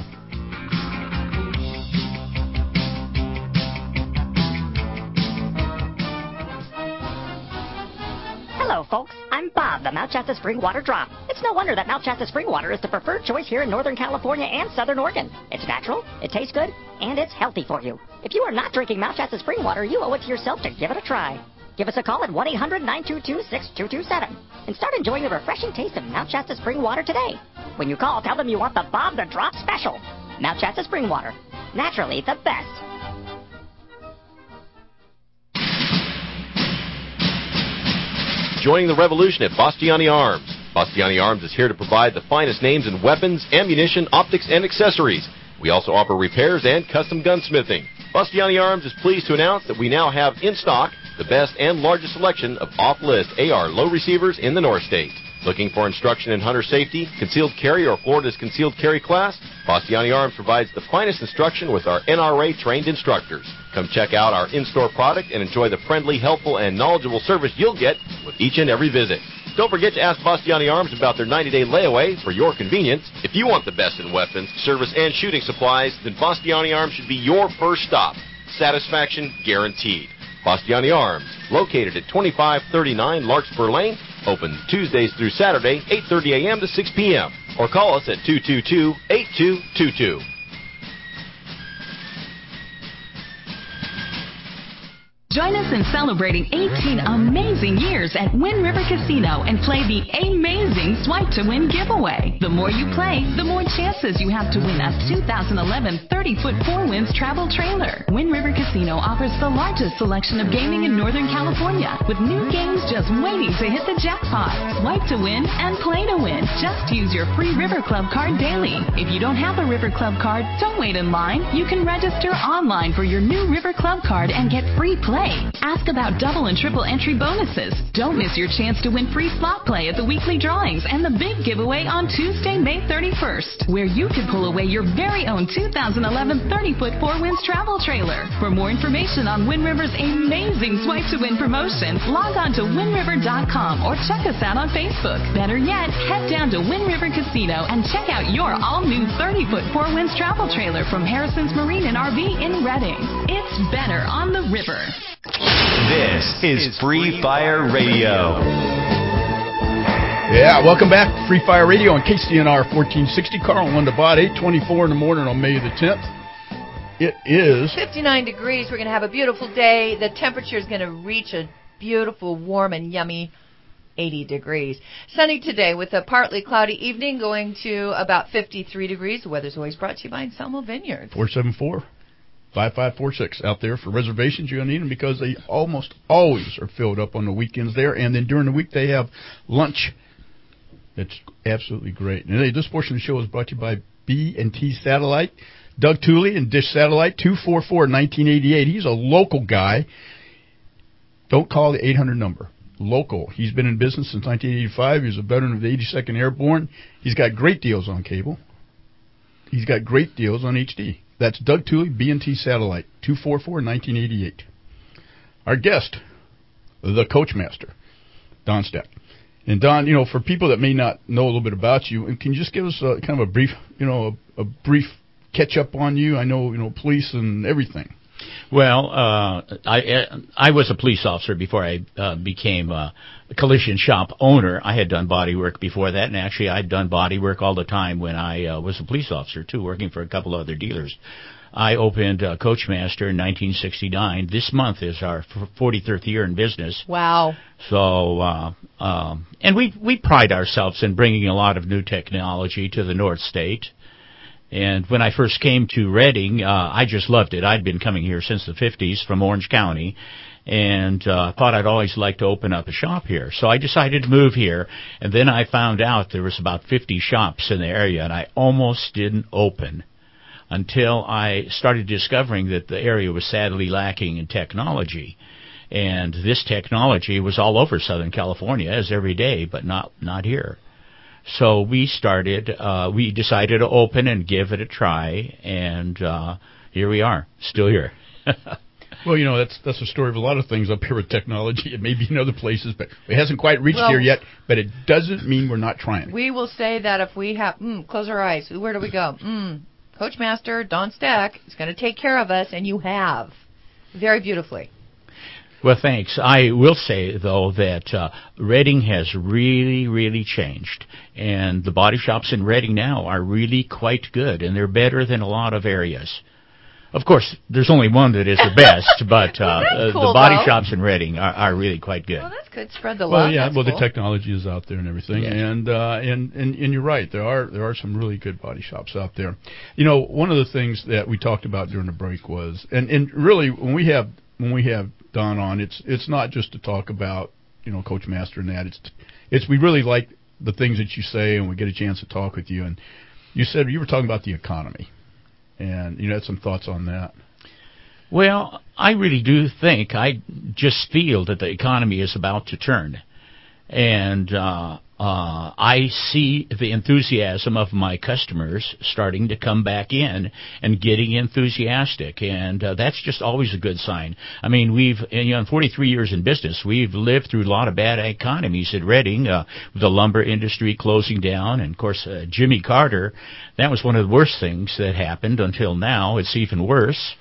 Hello, folks. I'm Bob, the Mount Shasta Spring Water Drop. It's no wonder that Mount Shasta Spring Water is the preferred choice here in Northern California and Southern Oregon. It's natural, it tastes good, and it's healthy for you. If you are not drinking Mount Shasta Spring Water, you owe it to yourself to give it a try. Give us a call at one eight hundred nine two two six two two seven and start enjoying the refreshing taste of Mount Shasta Spring Water today. When you call, tell them you want the Bob the Drop special. Mount Shasta Spring Water. Naturally the best. Joining the revolution at Bastiani Arms. Bastiani Arms is here to provide the finest names in weapons, ammunition, optics, and accessories. We also offer repairs and custom gunsmithing. Bastiani Arms is pleased to announce that we now have in stock the best and largest selection of off-list A R low receivers in the North State. Looking for instruction in hunter safety, concealed carry, or Florida's concealed carry class? Bastiani Arms provides the finest instruction with our N R A-trained instructors. Come check out our in-store product and enjoy the friendly, helpful, and knowledgeable service you'll get with each and every visit. Don't forget to ask Bastiani Arms about their ninety-day layaway for your convenience. If you want the best in weapons, service, and shooting supplies, then Bastiani Arms should be your first stop. Satisfaction guaranteed. Bastiani Arms, located at twenty-five thirty-nine Larkspur Lane, open Tuesdays through Saturday, eight thirty a.m. to six p.m. Or call us at two two two, eight two two two. Join us in celebrating eighteen amazing years at Wind River Casino and play the amazing Swipe to Win giveaway. The more you play, the more chances you have to win a two thousand eleven thirty-foot Four Winds travel trailer. Wind River Casino offers the largest selection of gaming in Northern California, with new games just waiting to hit the jackpot. Swipe to win and play to win. Just use your free River Club card daily. If you don't have a River Club card, don't wait in line. You can register online for your new River Club card and get free play. Ask about double and triple entry bonuses. Don't miss your chance to win free slot play at the weekly drawings and the big giveaway on Tuesday, May thirty-first, where you can pull away your very own two thousand eleven thirty-foot Four Winds travel trailer. For more information on Wind River's amazing Swipe to Win promotion, log on to wind river dot com or check us out on Facebook. Better yet, head down to Wind River Casino and check out your all-new thirty-foot Four Winds travel trailer from Harrison's Marine and R V in Redding. It's better on the river. This is Free Fire Radio. Yeah, welcome back to Free Fire Radio on K C N R fourteen sixty. Carl and Linda Bott, eight twenty-four in the morning on May the tenth. It is fifty-nine degrees. We're going to have a beautiful day. The temperature is going to reach a beautiful, warm, and yummy eighty degrees. Sunny today with a partly cloudy evening going to about fifty-three degrees. The weather's always brought to you by Anselmo Vineyards. four seven four, five five four six out there for reservations. You're going to need them because they almost always are filled up on the weekends there. And then during the week they have lunch. It's absolutely great. And hey, this portion of the show is brought to you by B and T Satellite. Doug Tooley and Dish Satellite, two four four, one nine eight eight. He's a local guy. Don't call the eight hundred number. Local. He's been in business since nineteen eighty-five. He's a veteran of the eighty-second Airborne. He's got great deals on cable. He's got great deals on H D. That's Doug Tooley, B and T Satellite, two four four, one nine eight eight. Our guest, the Coachmaster, Don Steck. And Don, you know, for people that may not know a little bit about you, can you just give us a, kind of a brief, you know, a, a brief catch up on you? I know, you know, police and everything. Well, uh, I I was a police officer before I uh, became a collision shop owner. I had done body work before that, and actually I'd done body work all the time when I uh, was a police officer too, working for a couple other dealers. I opened uh, Coachmaster in nineteen sixty-nine. This month is our forty-third year in business. Wow. So, uh, um, and we we pride ourselves in bringing a lot of new technology to the North State. And when I first came to Reading, uh, I just loved it. I'd been coming here since the fifties from Orange County, and uh, thought I'd always like to open up a shop here. So I decided to move here, and then I found out there was about fifty shops in the area, and I almost didn't open until I started discovering that the area was sadly lacking in technology. And this technology was all over Southern California, as every day, but not not here. So we started, uh, we decided to open and give it a try, and uh, here we are, still here. Well, you know, that's that's the story of a lot of things up here with technology. It may be in other places, but it hasn't quite reached well, here yet, but it doesn't mean we're not trying. We will say that if we have, mm, close our eyes, where do we go? Mm, Coachmaster Don Steck is going to take care of us, and you have. Very beautifully. Well, thanks. I will say, though, that uh, Reading has really, really changed. And the body shops in Reading now are really quite good, and they're better than a lot of areas. Of course, there's only one that is the best, but uh, well, cool, the body though. shops in Reading are, are really quite good. Well, that's good. Spread the love. Well, yeah, that's well, cool. the technology is out there and everything, Yes. and, uh, and and and you're right. There are there are some really good body shops out there. You know, one of the things that we talked about during the break was, and, and really when we have when we have Don on, it's it's not just to talk about, you know, Coachmaster and that. It's it's we really like the things that you say, and we get a chance to talk with you. And you said you were talking about the economy, and you had some thoughts on that. Well, I really do think, I just feel that the economy is about to turn. And uh, uh, I see the enthusiasm of my customers starting to come back in and getting enthusiastic. And uh, that's just always a good sign. I mean, we've, you know, in forty-three years in business, we've lived through a lot of bad economies at Reading, uh, with the lumber industry closing down. And, of course, uh, Jimmy Carter, that was one of the worst things that happened until now. It's even worse.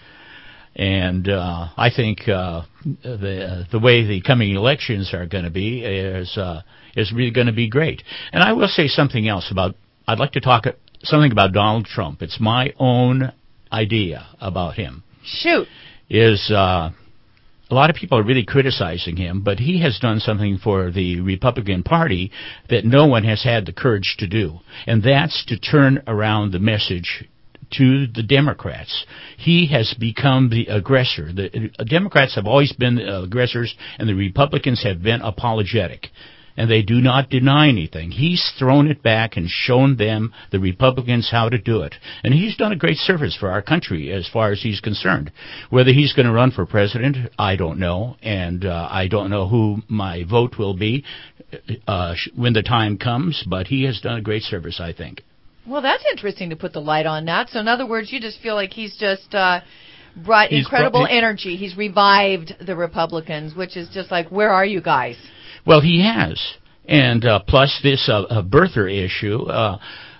And uh, I think uh, the the way the coming elections are going to be is uh, is really going to be great. And I will say something else about. I'd like to talk something about Donald Trump. It's my own idea about him. Shoot. Is uh, a lot of people are really criticizing him, but he has done something for the Republican Party that no one has had the courage to do, and that's to turn around the message to the Democrats. He has become the aggressor. The uh, Democrats have always been the aggressors, and the Republicans have been apologetic. And they do not deny anything. He's thrown it back and shown them, the Republicans, how to do it. And he's done a great service for our country as far as he's concerned. Whether he's going to run for president, I don't know. And uh, I don't know who my vote will be uh, when the time comes. But he has done a great service, I think. Well, that's interesting to put the light on that. So in other words, you just feel like he's just uh, brought He's incredible brought, he, energy. He's revived the Republicans, which is just like, where are you guys? Well, he has. And uh, plus this uh, uh, birther issue, uh,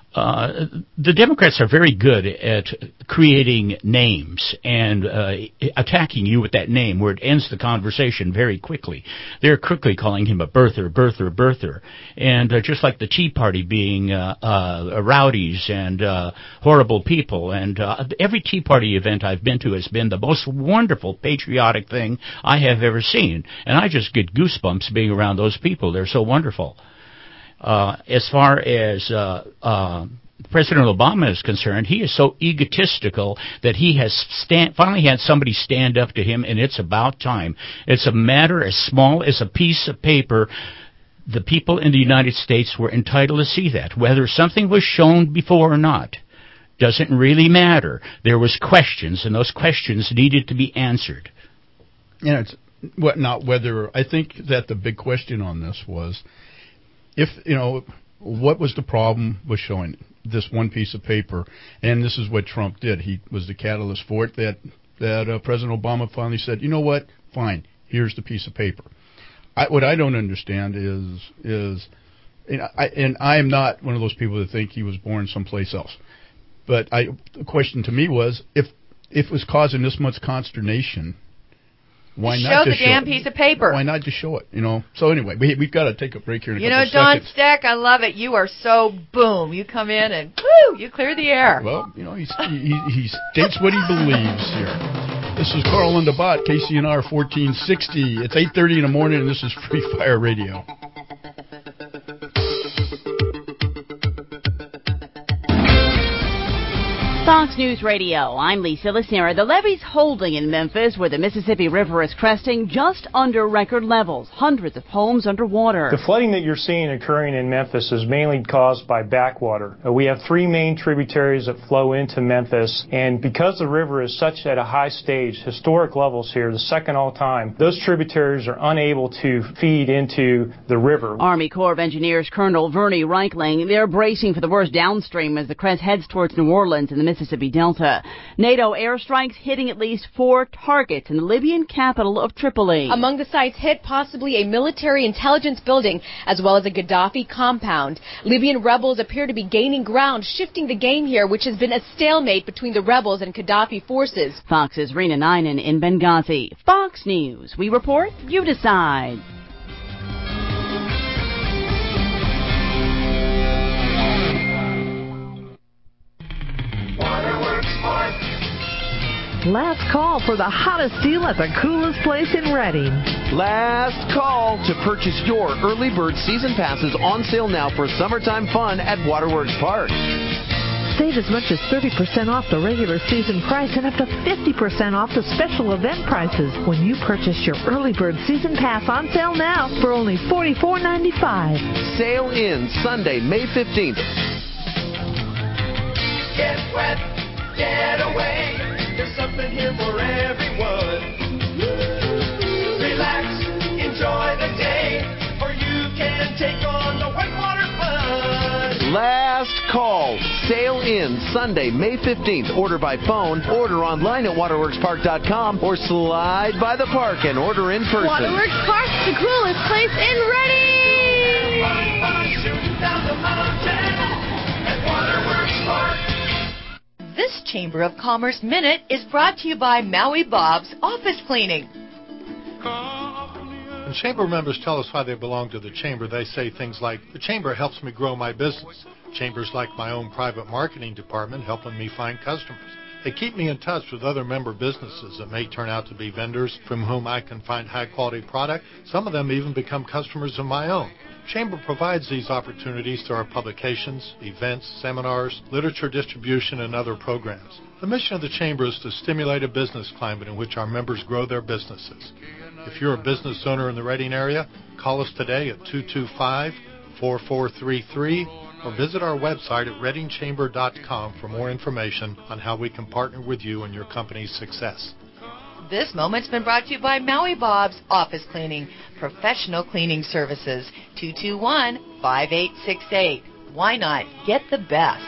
Uh, the Democrats are very good at creating names and uh, attacking you with that name where it ends the conversation very quickly. They're quickly calling him a birther, birther, birther. And uh, just like the Tea Party being uh, uh, rowdies and uh, horrible people. And uh, every Tea Party event I've been to has been the most wonderful, patriotic thing I have ever seen. And I just get goosebumps being around those people. They're so wonderful. Uh, as far as uh, uh, President Obama is concerned, he is so egotistical that he has stand, finally had somebody stand up to him, and it's about time. It's a matter as small as a piece of paper. The people in the United States were entitled to see that. Whether something was shown before or not doesn't really matter. There was questions, and those questions needed to be answered. You know, it's what not whether. I think that the big question on this was, if, you know, what was the problem with showing this one piece of paper? And this is what Trump did. He was the catalyst for it, that that uh, President Obama finally said, you know what, fine, here's the piece of paper. I, what I don't understand is, is and I, and I am not one of those people that think he was born someplace else. But I, the question to me was, if, if it was causing this much consternation, why show not the just damn show it? piece of paper. Why not just show it? You know. So anyway, we, we've got to take a break here in a you couple know, of Don seconds. Steck, I love it. You are so boom. You come in and woo, you clear the air. Well, you know, he's, he he states what he believes here. This is Carl and the Bot, K C N R fourteen sixty. It's eight thirty in the morning, and this is Free Fire Radio. Fox News Radio, I'm Lisa Licera. The levee's holding in Memphis, where the Mississippi River is cresting, just under record levels. Hundreds of homes underwater. The flooding that you're seeing occurring in Memphis is mainly caused by backwater. Uh, we have three main tributaries that flow into Memphis, and because the river is such at a high stage, historic levels here, the second all time, those tributaries are unable to feed into the river. Army Corps of Engineers Colonel Vernie Reichling, they're bracing for the worst downstream as the crest heads towards New Orleans in the Mississippi Delta. NATO airstrikes hitting at least four targets in the Libyan capital of Tripoli. Among the sites hit, possibly a military intelligence building, as well as a Gaddafi compound. Libyan rebels appear to be gaining ground, shifting the game here, which has been a stalemate between the rebels and Gaddafi forces. Fox's Rena Ninen in Benghazi. Fox News. We report, you decide. Last call for the hottest deal at the coolest place in Redding. Last call to purchase your early bird season passes, on sale now for summertime fun at Waterworks Park. Save as much as thirty percent off the regular season price and up to fifty percent off the special event prices when you purchase your early bird season pass, on sale now for only forty-four ninety-five. Sale ends Sunday, May fifteenth. Get wet, get away. There's something here for everyone. Relax, enjoy the day, or you can take on the whitewater fun. Last call. Sale ends Sunday, May fifteenth. Order by phone, order online at waterworks park dot com, or slide by the park and order in person. Waterworks Park, the coolest place in Reading. Fun, fun, shooting down the mountain at Waterworks Park. This Chamber of Commerce Minute is brought to you by Maui Bob's Office Cleaning. When Chamber members tell us why they belong to the Chamber, they say things like, the Chamber helps me grow my business. Chamber's like my own private marketing department, helping me find customers. They keep me in touch with other member businesses that may turn out to be vendors from whom I can find high-quality product. Some of them even become customers of my own. Chamber provides these opportunities through our publications, events, seminars, literature distribution, and other programs. The mission of the Chamber is to stimulate a business climate in which our members grow their businesses. If you're a business owner in the Reading area, call us today at two two five, four four three three or visit our website at reading chamber dot com for more information on how we can partner with you in your company's success. This moment's been brought to you by Maui Bob's Office Cleaning, professional cleaning services. two two one, five eight six eight. Why not get the best?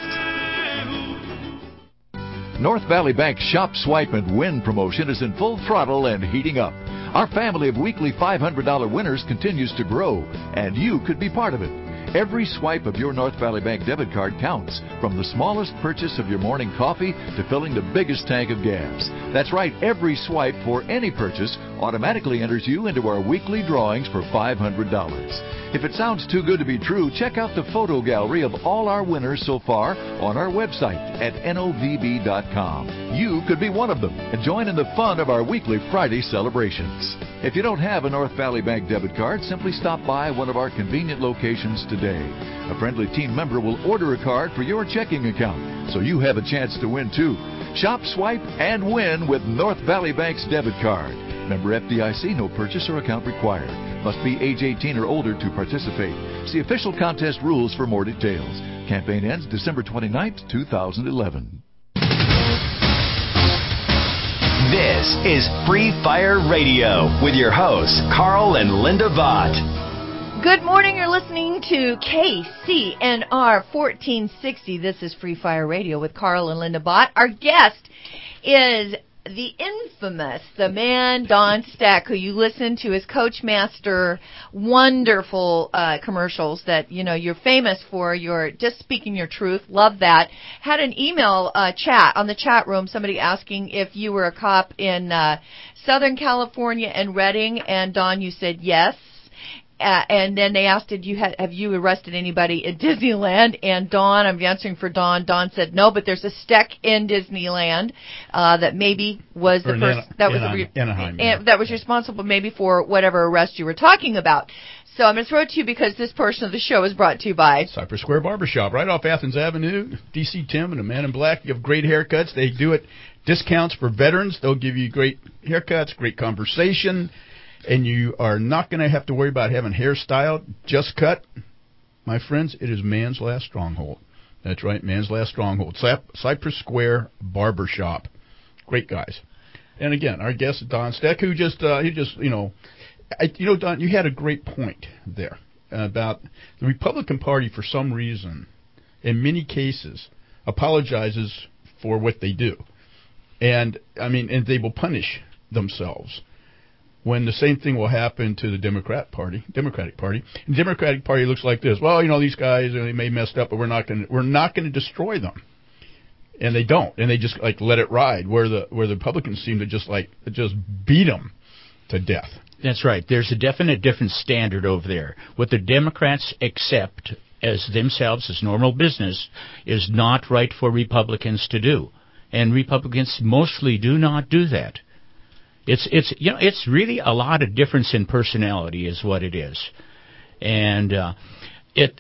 North Valley Bank's Shop, Swipe, and Win promotion is in full throttle and heating up. Our family of weekly five hundred dollars winners continues to grow, and you could be part of it. Every swipe of your North Valley Bank debit card counts, from the smallest purchase of your morning coffee to filling the biggest tank of gas. That's right, every swipe for any purchase automatically enters you into our weekly drawings for five hundred dollars. If it sounds too good to be true, check out the photo gallery of all our winners so far on our website at N O V B dot com. You could be one of them and join in the fun of our weekly Friday celebrations. If you don't have a North Valley Bank debit card, simply stop by one of our convenient locations today. A friendly team member will order a card for your checking account, so you have a chance to win too. Shop, swipe, and win with North Valley Bank's debit card. Member F D I C, no purchase or account required. Must be age eighteen or older to participate. See official contest rules for more details. Campaign ends December twenty-ninth, two thousand eleven. This is Free Fire Radio with your hosts, Carl and Linda Vaught. Good morning. You're listening to K C N R fourteen sixty. This is Free Fire Radio with Carl and Linda Vaught. Our guest is the infamous, the man, Don Steck, who you listen to his Coachmaster wonderful uh, commercials that, you know, you're famous for. You're just speaking your truth. Love that. Had an email uh, chat on the chat room, somebody asking if you were a cop in uh, Southern California and Redding, and Don, you said yes. Uh, and then they asked, "Did you ha- have you arrested anybody at Disneyland?" And Dawn, I'm answering for Dawn. Dawn said no, but there's a Steck in Disneyland uh, that maybe was the Or in person Ana- that was Anaheim, re- Anaheim, and that was responsible maybe for whatever arrest you were talking about. So I'm going to throw it to you because this portion of the show is brought to you by Cypress Square Barbershop, right off Athens Avenue. D C Tim and the Man in Black give great haircuts. They do it discounts for veterans. They'll give you great haircuts, great conversation. And you are not going to have to worry about having hair styled, just cut. My friends, it is man's last stronghold. That's right, man's last stronghold. Cypress Square Barbershop. Great guys. And again, our guest, Don Steck, who just, uh, he just, you know, I, you know, Don, you had a great point there about the Republican Party, for some reason, in many cases, apologizes for what they do. And, I mean, and they will punish themselves. When the same thing will happen to the Democrat Party, Democratic Party, and the Democratic Party looks like this. Well, you know, these guys, they may messed up, but we're not going to we're not going to destroy them, and they don't, and they just like let it ride. Where the where the Republicans seem to just like just beat them to death. That's right. There's a definite different standard over there. What the Democrats accept as themselves as normal business is not right for Republicans to do, and Republicans mostly do not do that. It's it's you know it's really a lot of difference in personality is what it is, and uh, it,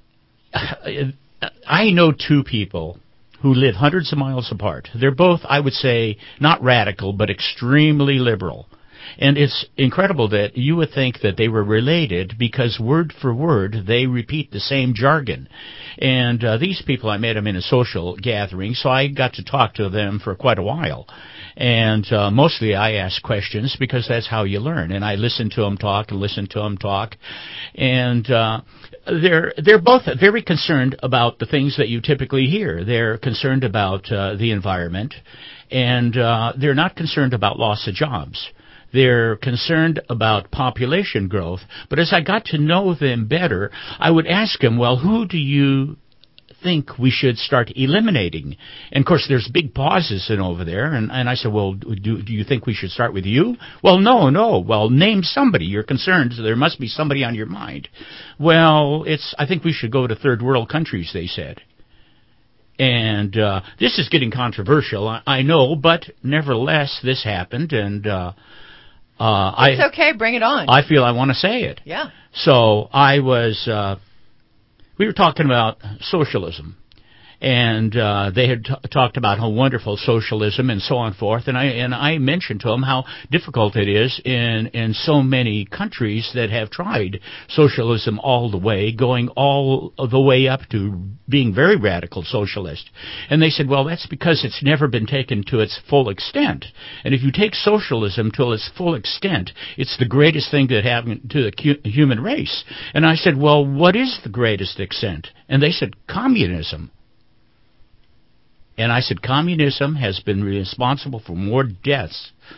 it. I know two people who live hundreds of miles apart. They're both, I would say, not radical but extremely liberal, and it's incredible that you would think that they were related because word for word they repeat the same jargon. And uh, these people, I met them in a social gathering, so I got to talk to them for quite a while. And uh, mostly I ask questions because that's how you learn. And I listen to them talk and listen to them talk. And uh, they're they're both very concerned about the things that you typically hear. They're concerned about uh, the environment, and uh, they're not concerned about loss of jobs. They're concerned about population growth. But as I got to know them better, I would ask them, well, who do you think we should start eliminating? And, of course, there's big pauses in over there. And, and I said, well, do, do you think we should start with you? Well, no, no. Well, name somebody. You're concerned. So there must be somebody on your mind. Well, it's. I think we should go to third world countries, they said. And uh, this is getting controversial, I, I know, but nevertheless, this happened, and uh, uh, it's I, okay. Bring it on. I feel I want to say it. Yeah. So I was. Uh, we were talking about socialism, and uh, they had t- talked about how wonderful socialism and so on and forth. And I and I mentioned to them how difficult it is in in so many countries that have tried socialism all the way, going all the way up to being very radical socialist. And they said, well, that's because it's never been taken to its full extent. And if you take socialism to its full extent, it's the greatest thing that happened to the cu- human race. And I said, well, what is the greatest extent? And they said, communism. And I said, communism has been responsible for more deaths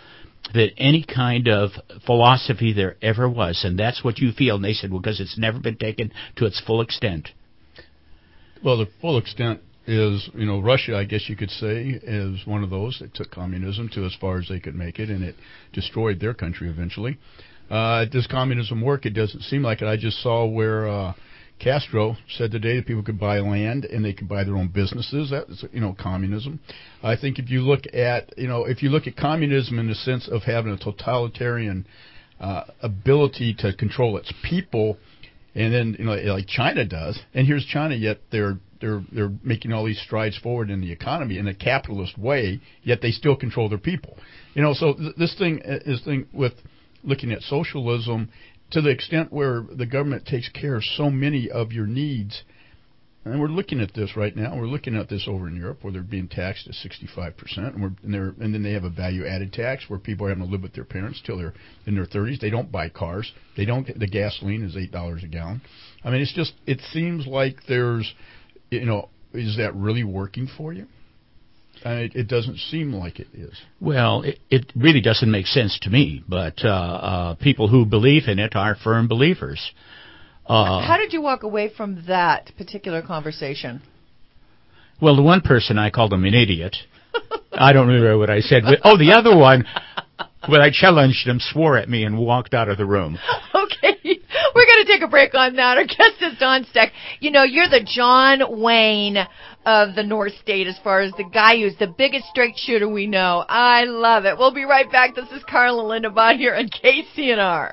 that any kind of philosophy there ever was, and that's what you feel. And they said, well, because it's never been taken to its full extent. Well, the full extent is, you know, Russia, I guess you could say, is one of those that took communism to as far as they could make it, and it destroyed their country eventually. Uh, does communism work? It doesn't seem like it. I just saw where uh, Castro said today that people could buy land and they could buy their own businesses. That's, you know, communism. I think if you look at, you know, if you look at communism in the sense of having a totalitarian uh, ability to control its people, and then, you know, like China does, and here's China, yet they're they're they're making all these strides forward in the economy in a capitalist way, yet they still control their people. You know, so th- this thing is thing with looking at socialism to the extent where the government takes care of so many of your needs. And we're looking at this right now. We're looking at this over in Europe, where they're being taxed at sixty-five percent, and, we're, and, they're, and then they have a value-added tax where people are having to live with their parents till they're in their thirties. They don't buy cars. They don't. The gasoline is eight dollars a gallon. I mean, it's just. It seems like there's, you know, is that really working for you? I mean, it, it doesn't seem like it is. Well, it, it really doesn't make sense to me. But uh, uh, people who believe in it are firm believers. Uh, How did you walk away from that particular conversation? Well, the one person, I called him an idiot. I don't remember what I said. Oh, the other one, when I challenged him, swore at me and walked out of the room. Okay, we're going to take a break on that. Our guest is Don Steck. You know, you're the John Wayne of the North State as far as the guy who's the biggest straight shooter we know. I love it. We'll be right back. This is Carl and Linda Bott here on K C N R.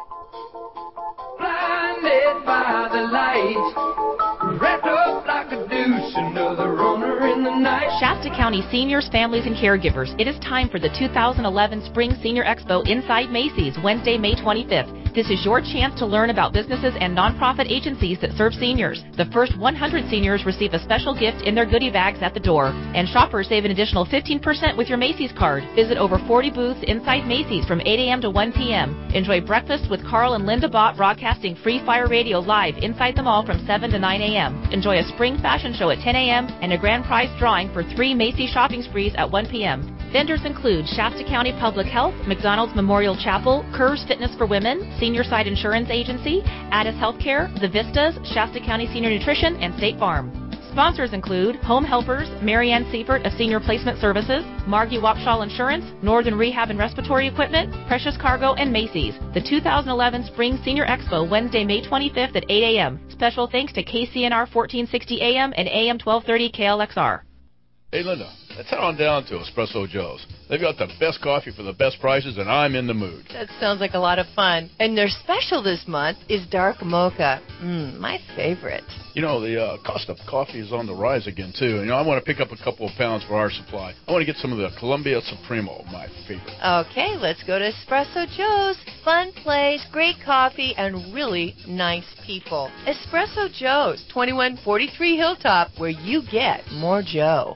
Blinded by the light, wrapped up like a deuce, another runner in the night. Shasta County seniors, families, and caregivers, it is time for the two thousand eleven Spring Senior Expo inside Macy's, Wednesday, May twenty-fifth. This is your chance to learn about businesses and nonprofit agencies that serve seniors. The first one hundred seniors receive a special gift in their goodie bags at the door, and shoppers save an additional fifteen percent with your Macy's card. Visit over forty booths inside Macy's from eight a.m. to one p.m. Enjoy breakfast with Carl and Linda Bott broadcasting Free Fire Radio live inside the mall from seven to nine a.m. Enjoy a spring fashion show at ten a.m. and a grand prize drawing for three Macy's shopping sprees at one p.m. Vendors include Shasta County Public Health, McDonald's Memorial Chapel, Kerr's Fitness for Women, Senior Side Insurance Agency, Addis Healthcare, The Vistas, Shasta County Senior Nutrition, and State Farm. Sponsors include Home Helpers, Marianne Seifert of Senior Placement Services, Margie Wapshall Insurance, Northern Rehab and Respiratory Equipment, Precious Cargo, and Macy's. The two thousand eleven Spring Senior Expo, Wednesday, May twenty-fifth at eight a.m. Special thanks to K C N R fourteen sixty A M and A M twelve thirty K L X R. Hey, Linda, let's head on down to Espresso Joe's. They've got the best coffee for the best prices, and I'm in the mood. That sounds like a lot of fun. And their special this month is dark mocha. Mmm, my favorite. You know, the uh, cost of coffee is on the rise again, too. You know, I want to pick up a couple of pounds for our supply. I want to get some of the Columbia Supremo, my favorite. Okay, let's go to Espresso Joe's. Fun place, great coffee, and really nice people. Espresso Joe's, twenty-one forty-three Hilltop, where you get more Joe.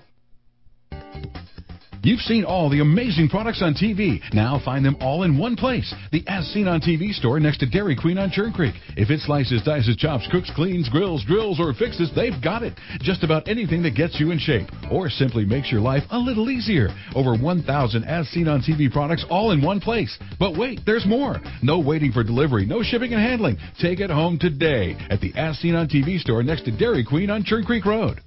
You've seen all the amazing products on T V. Now find them all in one place. The As Seen on T V store next to Dairy Queen on Churn Creek. If it slices, dices, chops, cooks, cleans, grills, drills, or fixes, they've got it. Just about anything that gets you in shape or simply makes your life a little easier. Over one thousand As Seen on T V products all in one place. But wait, there's more. No waiting for delivery, no shipping and handling. Take it home today at the As Seen on T V store next to Dairy Queen on Churn Creek Road.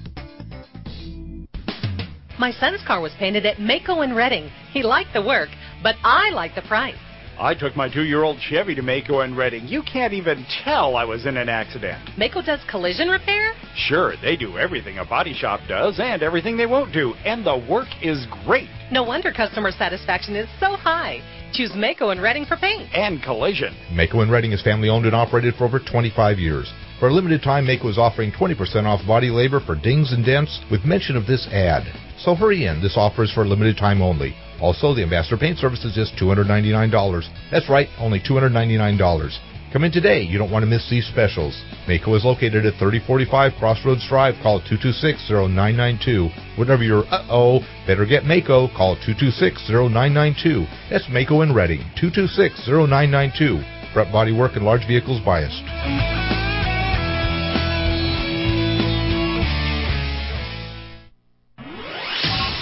My son's car was painted at Mako in Redding. He liked the work, but I liked the price. I took my two-year-old Chevy to Mako in Redding. You can't even tell I was in an accident. Mako does collision repair? Sure, they do everything a body shop does and everything they won't do, and the work is great. No wonder customer satisfaction is so high. Choose Mako in Redding for paint. And collision. Mako in Redding is family-owned and operated for over twenty-five years. For a limited time, Mako is offering twenty percent off body labor for dings and dents with mention of this ad. So hurry in. This offer is for a limited time only. Also, the Ambassador Paint Service is just two hundred ninety-nine dollars. That's right, only two hundred ninety-nine dollars. Come in today. You don't want to miss these specials. Mako is located at thirty forty-five Crossroads Drive. Call two two six, zero nine nine two. Whenever you're uh-oh, better get Mako. Call two two six, zero nine nine two. That's Mako in Redding. two two six, zero nine nine two. Prep body work and large vehicles biased.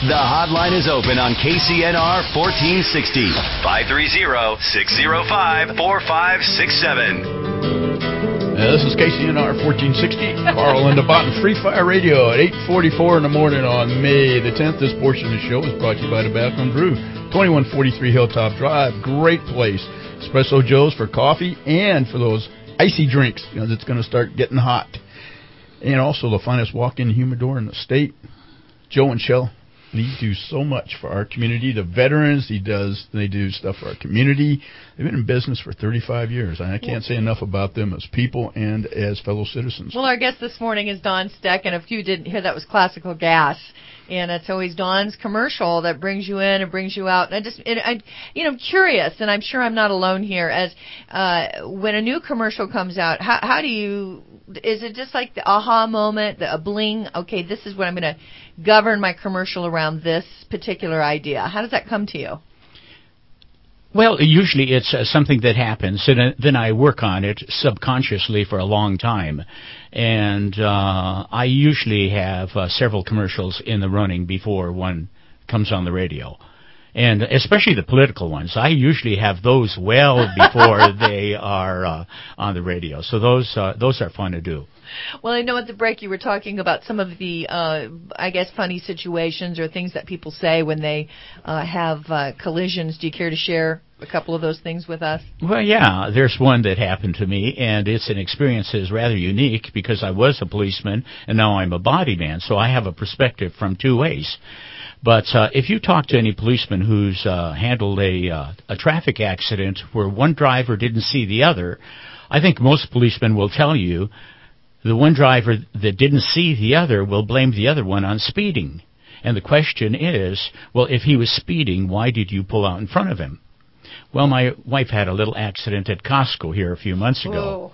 The hotline is open on K C N R fourteen sixty. five three zero, six zero five, four five six seven. Uh, this is K C N R fourteen sixty. Carl and the Bottom Free Fire Radio at eight forty-four in the morning on May the tenth. This portion of the show is brought to you by the Backroom Brew, twenty-one forty-three Hilltop Drive. Great place. Espresso Joe's for coffee and for those icy drinks, because it's going to start getting hot. And also the finest walk-in humidor in the state. Joe and Shell, they do so much for our community. The veterans, he does, they do stuff for our community. They've been in business for thirty-five years. And I can't say enough about them as people and as fellow citizens. Well, our guest this morning is Don Steck, and if you didn't hear, that was Classical Gas. And it's always Don's commercial that brings you in and brings you out. And I just, and I, you know, I'm curious, and I'm sure I'm not alone here, as uh, when a new commercial comes out, how, how do you, is it just like the aha moment, the a bling, okay, this is what I'm going to govern my commercial around this particular idea? How does that come to you? Well, usually it's uh, something that happens, and uh, then I work on it subconsciously for a long time. And uh, I usually have uh, several commercials in the running before one comes on the radio. And especially the political ones. I usually have those well before they are uh, on the radio. So those uh, those are fun to do. Well, I know at the break you were talking about some of the, uh, I guess, funny situations or things that people say when they uh, have uh, collisions. Do you care to share a couple of those things with us? Well, yeah, there's one that happened to me, and it's an experience that is rather unique because I was a policeman and now I'm a body man, so I have a perspective from two ways. But uh, if you talk to any policeman who's uh, handled a, uh, a traffic accident where one driver didn't see the other, I think most policemen will tell you the one driver that didn't see the other will blame the other one on speeding. And the question is, well, if he was speeding, why did you pull out in front of him? Well, my wife had a little accident at Costco here a few months ago.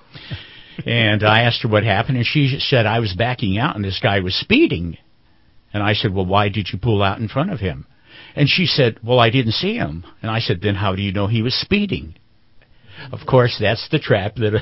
And I asked her what happened, and she said I was backing out and this guy was speeding. And I said, well, why did you pull out in front of him? And she said, well, I didn't see him. And I said, then how do you know he was speeding? Of course, that's the trap that,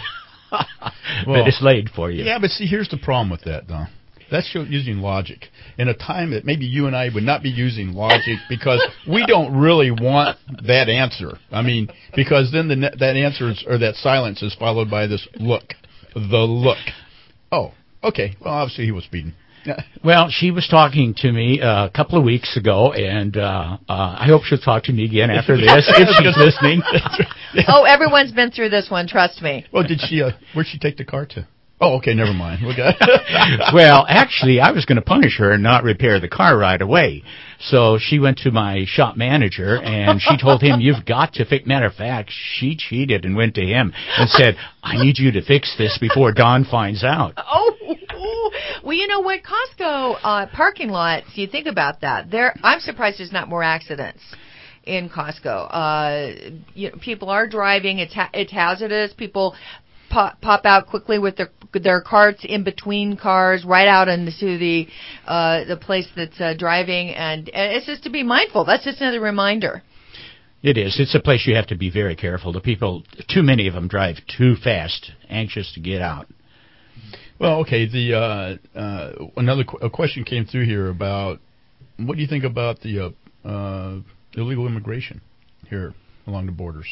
well, that is laid for you. Yeah, but see, here's the problem with that, Don. That's using logic in a time that maybe you and I would not be using logic because we don't really want that answer. I mean, because then the that answer is, or that silence is followed by this look, the look. Oh, okay. Well, obviously he was speeding. Well, she was talking to me uh, a couple of weeks ago, and uh, uh, I hope she'll talk to me again after this if she's listening. Oh, everyone's been through this one, trust me. Well, did she? Uh, where'd she take the car to? Oh, okay, never mind. Okay. Well, actually, I was going to punish her and not repair the car right away. So she went to my shop manager, and she told him, you've got to fix. Matter of fact, she cheated and went to him and said, I need you to fix this before Don finds out. Oh, well, you know what? Costco uh, parking lots, you think about that. There, I'm surprised there's not more accidents in Costco. Uh, you know, people are driving. It's ha- it's hazardous. People pop, pop out quickly with their their carts in between cars, right out into the uh, the place that's uh, driving, and, and it's just to be mindful. That's just another reminder. It is. It's a place you have to be very careful. The people, too many of them drive too fast, anxious to get out. Well, okay. The uh, uh, another qu- a question came through here about what do you think about the uh, uh, illegal immigration here along the borders?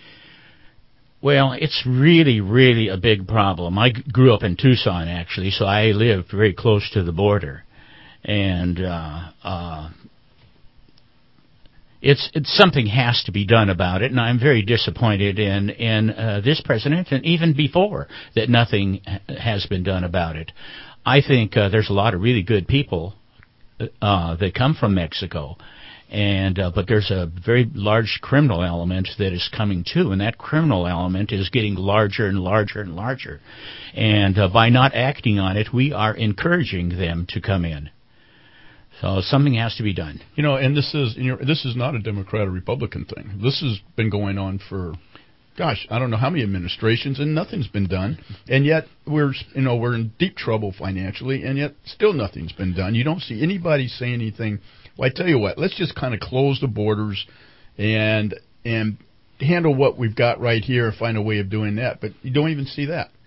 Well, it's really, really a big problem. I grew up in Tucson, actually, so I live very close to the border, and uh, uh, it's it's something has to be done about it. And I'm very disappointed in in uh, this president, and even before, that nothing has been done about it. I think uh, there's a lot of really good people uh, that come from Mexico. And uh, but there's a very large criminal element that is coming too, and that criminal element is getting larger and larger and larger. And uh, by not acting on it, we are encouraging them to come in. So something has to be done. You know, and this is you know, this is not a Democrat or Republican thing. This has been going on for, gosh, I don't know how many administrations, and nothing's been done. And yet we're you know we're in deep trouble financially, and yet still nothing's been done. You don't see anybody say anything. Well, I tell you what, let's just kind of close the borders and and handle what we've got right here and find a way of doing that. But you don't even see that.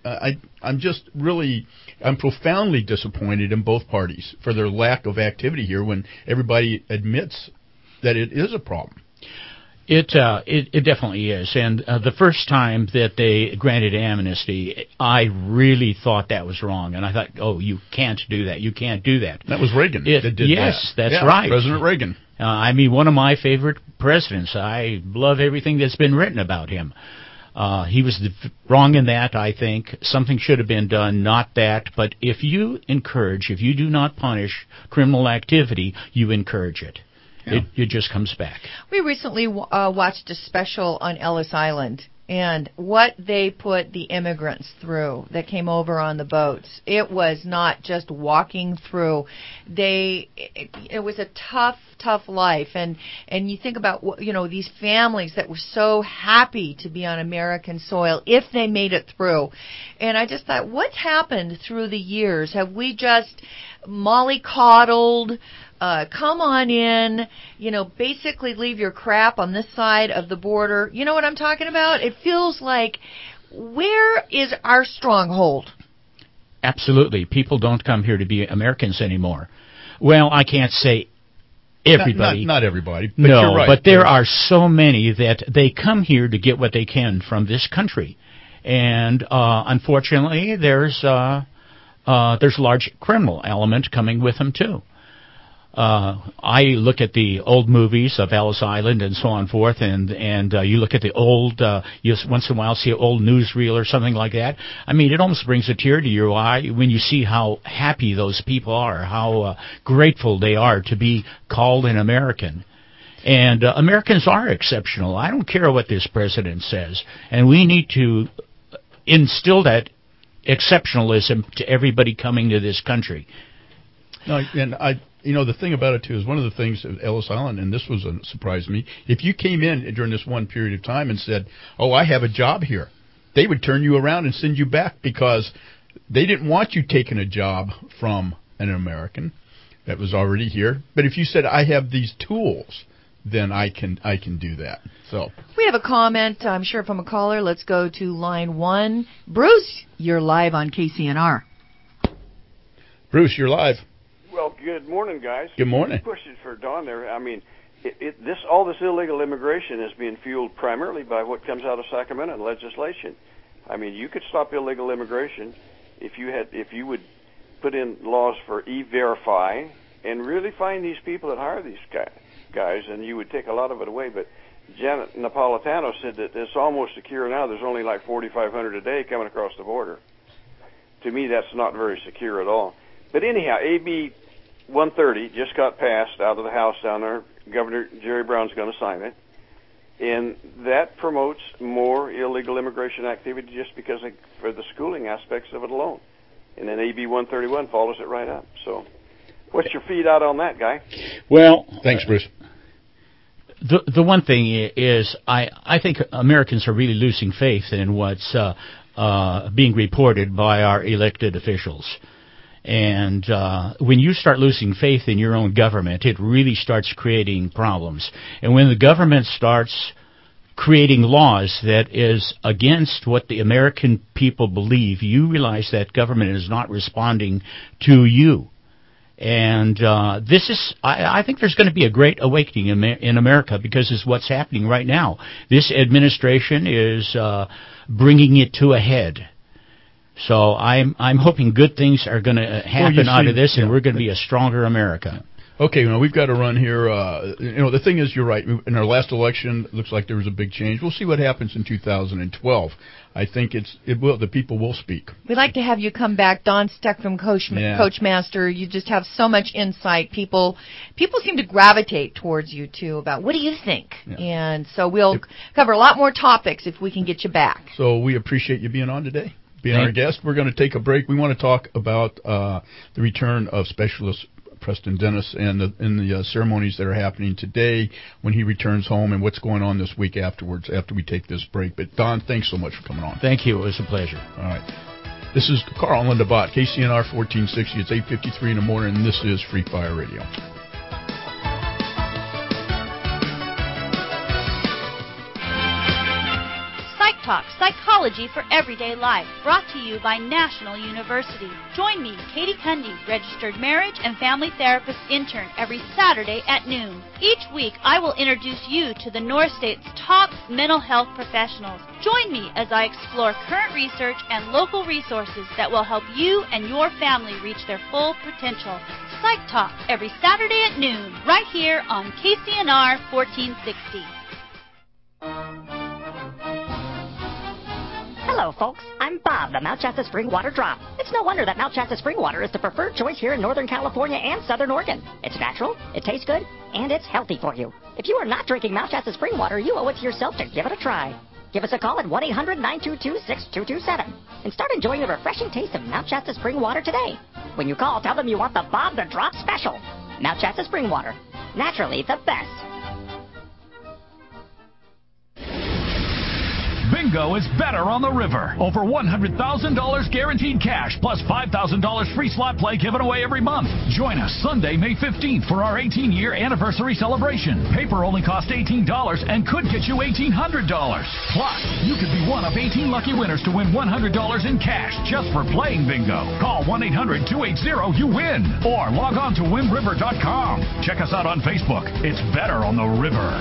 I, I'm just really, I'm profoundly disappointed in both parties for their lack of activity here when everybody admits that it is a problem. It, uh, it it definitely is, and uh, the first time that they granted amnesty, I really thought that was wrong, and I thought, oh, you can't do that, you can't do that. That was Reagan it, that did yes, that. Yes, that's yeah, right. President Reagan. Uh, I mean, one of my favorite presidents. I love everything that's been written about him. Uh, he was the, wrong in that, I think. Something should have been done, not that. But if you encourage, if you do not punish criminal activity, you encourage it. It, it just comes back. We recently uh, watched a special on Ellis Island, and what they put the immigrants through that came over on the boats. It was not just walking through. They, it, it was a tough, tough life, and and you think about, you know, these families that were so happy to be on American soil if they made it through. And I just thought, what's happened through the years? Have we just mollycoddled? Uh, come on in, you know, basically leave your crap on this side of the border. You know what I'm talking about? It feels like, where is our stronghold? Absolutely. People don't come here to be Americans anymore. Well, I can't say everybody. Not, not, not everybody, but no, you're right. But there are so many that they come here to get what they can from this country. And uh, unfortunately, there's, uh, uh, there's a large criminal element coming with them, too. Uh, I look at the old movies of Ellis Island and so on and forth, and and uh, you look at the old, uh, you once in a while see an old newsreel or something like that. I mean, it almost brings a tear to your eye when you see how happy those people are, how uh, grateful they are to be called an American. And uh, Americans are exceptional. I don't care what this president says, and we need to instill that exceptionalism to everybody coming to this country. No, and I. You know, the thing about it, too, is one of the things at Ellis Island, and this was a surprise to me, if you came in during this one period of time and said, oh, I have a job here, they would turn you around and send you back because they didn't want you taking a job from an American that was already here. But if you said, I have these tools, then I can I can do that. So we have a comment, I'm sure, from a caller. Let's go to line one. Bruce, you're live on K C N R. Bruce, you're live. Well, good morning, guys. Good morning. Question for Don there. I mean, it, it, this all this illegal immigration is being fueled primarily by what comes out of Sacramento and legislation. I mean, you could stop illegal immigration if you had if you would put in laws for E-Verify and really find these people that hire these guys, guys, and you would take a lot of it away. But Janet Napolitano said that it's almost secure now. There's only like forty-five hundred a day coming across the border. To me, that's not very secure at all. But anyhow, A B one thirty just got passed out of the House down there. Governor Jerry Brown's going to sign it. And that promotes more illegal immigration activity just because of, for the schooling aspects of it alone. And then A B one thirty-one follows it right up. So what's your feed out on that, guy? Well, thanks, Bruce. The the one thing is, I, I think Americans are really losing faith in what's uh, uh, being reported by our elected officials. And uh, when you start losing faith in your own government, it really starts creating problems. And when the government starts creating laws that is against what the American people believe, you realize that government is not responding to you. And uh, this is, I, I think there's going to be a great awakening in, in America because it's what's happening right now. This administration is uh, bringing it to a head. So I'm I'm hoping good things are going to happen well, out see, of this, and yeah. we're going to be a stronger America. Okay, you know, we've got to run here. Uh, you know, the thing is, you're right. In our last election, it looks like there was a big change. We'll see what happens in two thousand twelve. I think it's it will. The people will speak. We'd like to have you come back, Don Steck from Coach yeah. Coachmaster. You just have so much insight. People people seem to gravitate towards you too. About what do you think? Yeah. And so we'll if, cover a lot more topics if we can get you back. So we appreciate you being on today. Being Thank our guest. We're going to take a break. We want to talk about uh, the return of Specialist Preston Dennis and the, and the uh, ceremonies that are happening today when he returns home and what's going on this week afterwards after we take this break. But, Don, thanks so much for coming on. Thank you. It was a pleasure. All right. This is Carl and Linda K C N R fourteen sixty. It's eight fifty-three in the morning, and this is Free Fire Radio. Talk, Psychology for Everyday Life, brought to you by National University. Join me, Katie Cundy, registered marriage and family therapist intern, every Saturday at noon. Each week, I will introduce you to the North State's top mental health professionals. Join me as I explore current research and local resources that will help you and your family reach their full potential. Psych Talk, every Saturday at noon, right here on K C N R fourteen sixty. Hello, folks. I'm Bob, the Mount Shasta Spring Water Drop. It's no wonder that Mount Shasta Spring Water is the preferred choice here in Northern California and Southern Oregon. It's natural, it tastes good, and it's healthy for you. If you are not drinking Mount Shasta Spring Water, you owe it to yourself to give it a try. Give us a call at one eight hundred nine two two six two two seven and start enjoying the refreshing taste of Mount Shasta Spring Water today. When you call, tell them you want the Bob the Drop special. Mount Shasta Spring Water. Naturally the best. Bingo is better on the river. Over one hundred thousand dollars guaranteed cash, plus five thousand dollars free slot play given away every month. Join us Sunday, May fifteenth for our eighteen-year anniversary celebration. Paper only costs eighteen dollars and could get you eighteen hundred dollars. Plus, you could be one of eighteen lucky winners to win one hundred dollars in cash just for playing bingo. Call one eight hundred two eight zero you win or log on to win river dot com. Check us out on Facebook. It's better on the river.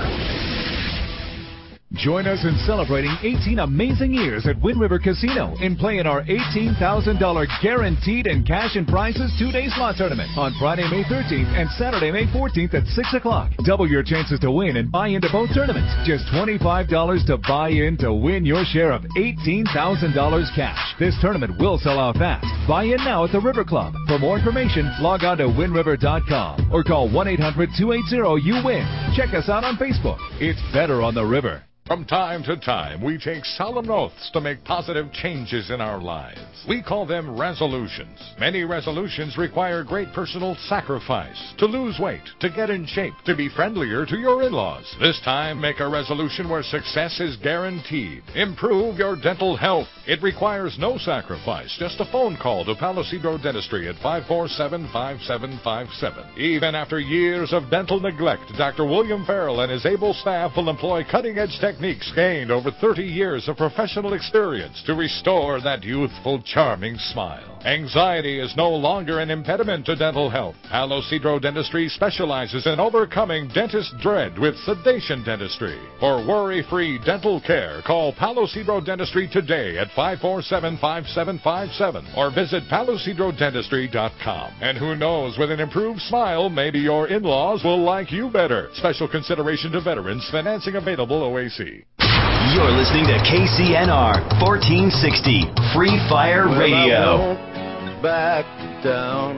Join us in celebrating eighteen amazing years at Wind River Casino and play in our eighteen thousand dollars guaranteed and cash and prizes two-day slot tournament on Friday, May thirteenth and Saturday, May fourteenth at six o'clock. Double your chances to win and buy into both tournaments. Just twenty-five dollars to buy in to win your share of eighteen thousand dollars cash. This tournament will sell out fast. Buy in now at the River Club. For more information, log on to win river dot com or call one eight hundred two eight zero you win. Check us out on Facebook. It's better on the river. From time to time, we take solemn oaths to make positive changes in our lives. We call them resolutions. Many resolutions require great personal sacrifice. To lose weight, to get in shape, to be friendlier to your in-laws. This time, make a resolution where success is guaranteed. Improve your dental health. It requires no sacrifice, just a phone call to Palo Cedro Dentistry at five four seven, five seven five seven. Even after years of dental neglect, Doctor William Farrell and his able staff will employ cutting-edge techniques Techniques gained over thirty years of professional experience to restore that youthful, charming smile. Anxiety is no longer an impediment to dental health. Palo Cedro Dentistry specializes in overcoming dentist dread with sedation dentistry. For worry-free dental care, call Palo Cedro Dentistry today at five four seven, five seven five seven or visit palo cedro dentistry dot com. And who knows, with an improved smile, maybe your in-laws will like you better. Special consideration to veterans. Financing available O A C. You're listening to K C N R fourteen sixty Free Fire Radio. Back down.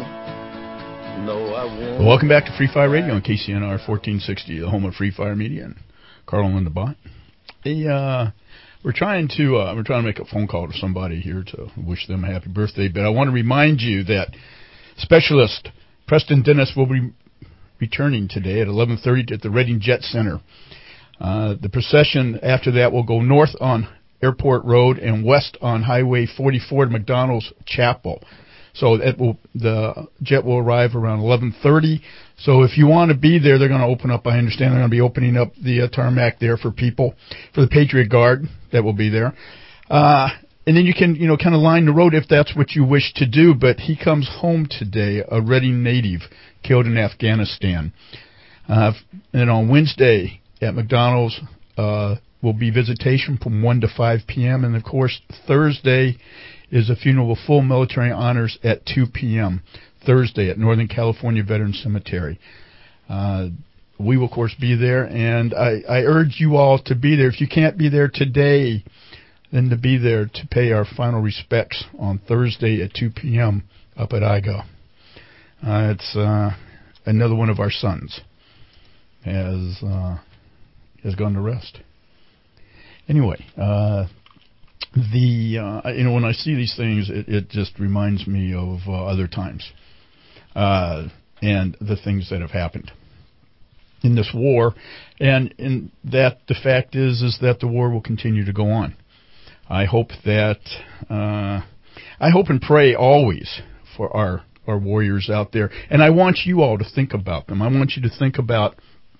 No, I won't. Welcome back to Free Fire Radio on K C N R fourteen sixty, the home of Free Fire Media and Carl and Linda Bott. Hey, uh, we're trying to uh, we're trying to make a phone call to somebody here to wish them a happy birthday, but I want to remind you that specialist Preston Dennis will be returning today at eleven thirty at the Reading Jet Center. Uh, the procession after that will go north on Airport Road and west on Highway forty-four to McDonald's Chapel. So it will, the jet will arrive around eleven thirty. So if you want to be there, they're going to open up, I understand they're going to be opening up the uh, tarmac there for people, for the Patriot Guard that will be there. Uh, and then you can, you know, kind of line the road if that's what you wish to do. But he comes home today, a Reading native killed in Afghanistan. Uh, and on Wednesday, at McDonald's uh, will be visitation from one to five p.m. And, of course, Thursday is a funeral with full military honors at two p.m. Thursday at Northern California Veterans Cemetery. Uh, we will, of course, be there, and I, I urge you all to be there. If you can't be there today, then to be there to pay our final respects on Thursday at two p.m. up at I G A. Uh, it's uh, another one of our sons has... Uh, has gone to rest. Anyway, uh, the uh, you know when I see these things, it, it just reminds me of uh, other times uh, and the things that have happened in this war, and and that the fact is is that the war will continue to go on. I hope that uh, I hope and pray always for our our warriors out there, and I want you all to think about them. I want you to think about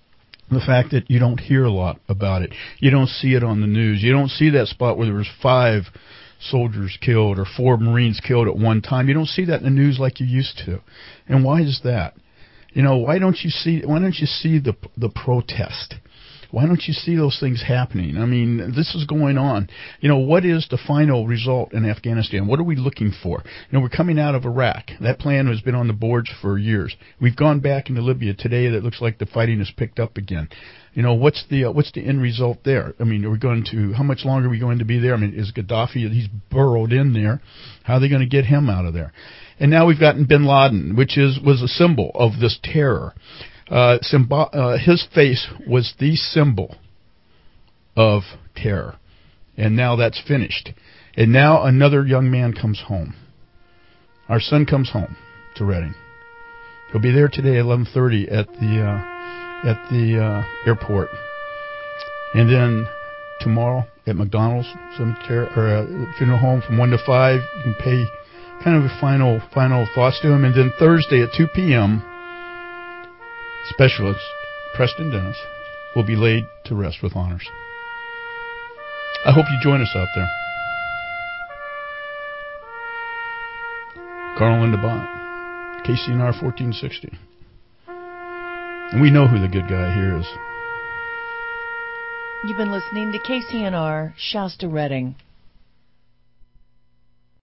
The fact that you don't hear a lot about it. You don't see it on the news. You don't see that spot where there was five soldiers killed or four Marines killed at one time. You don't see that in the news like you used to. And why is that? You know, why don't you see why don't you see the the protest? Why don't you see those things happening? I mean, this is going on. You know, what is the final result in Afghanistan? What are we looking for? You know, we're coming out of Iraq. That plan has been on the boards for years. We've gone back into Libya today. That looks like the fighting has picked up again. You know, what's the uh, what's the end result there? I mean, are we going to, how much longer are we going to be there? I mean, is Gaddafi, he's burrowed in there. How are they going to get him out of there? And now we've gotten bin Laden, which is was a symbol of this terror. Uh, symbol, uh, his face was the symbol of terror. And now that's finished. And now another young man comes home. Our son comes home to Reading. He'll be there today at eleven thirty at the uh, at the uh, airport. And then tomorrow at McDonald's cemetery or uh, funeral home from one to five. You can pay kind of a final final thoughts to him. And then Thursday at two p.m., Specialist Preston Dennis will be laid to rest with honors. I hope you join us out there. Carl and Linda Bont, K C N R fourteen sixty. And we know who the good guy here is. You've been listening to K C N R Shasta Reading.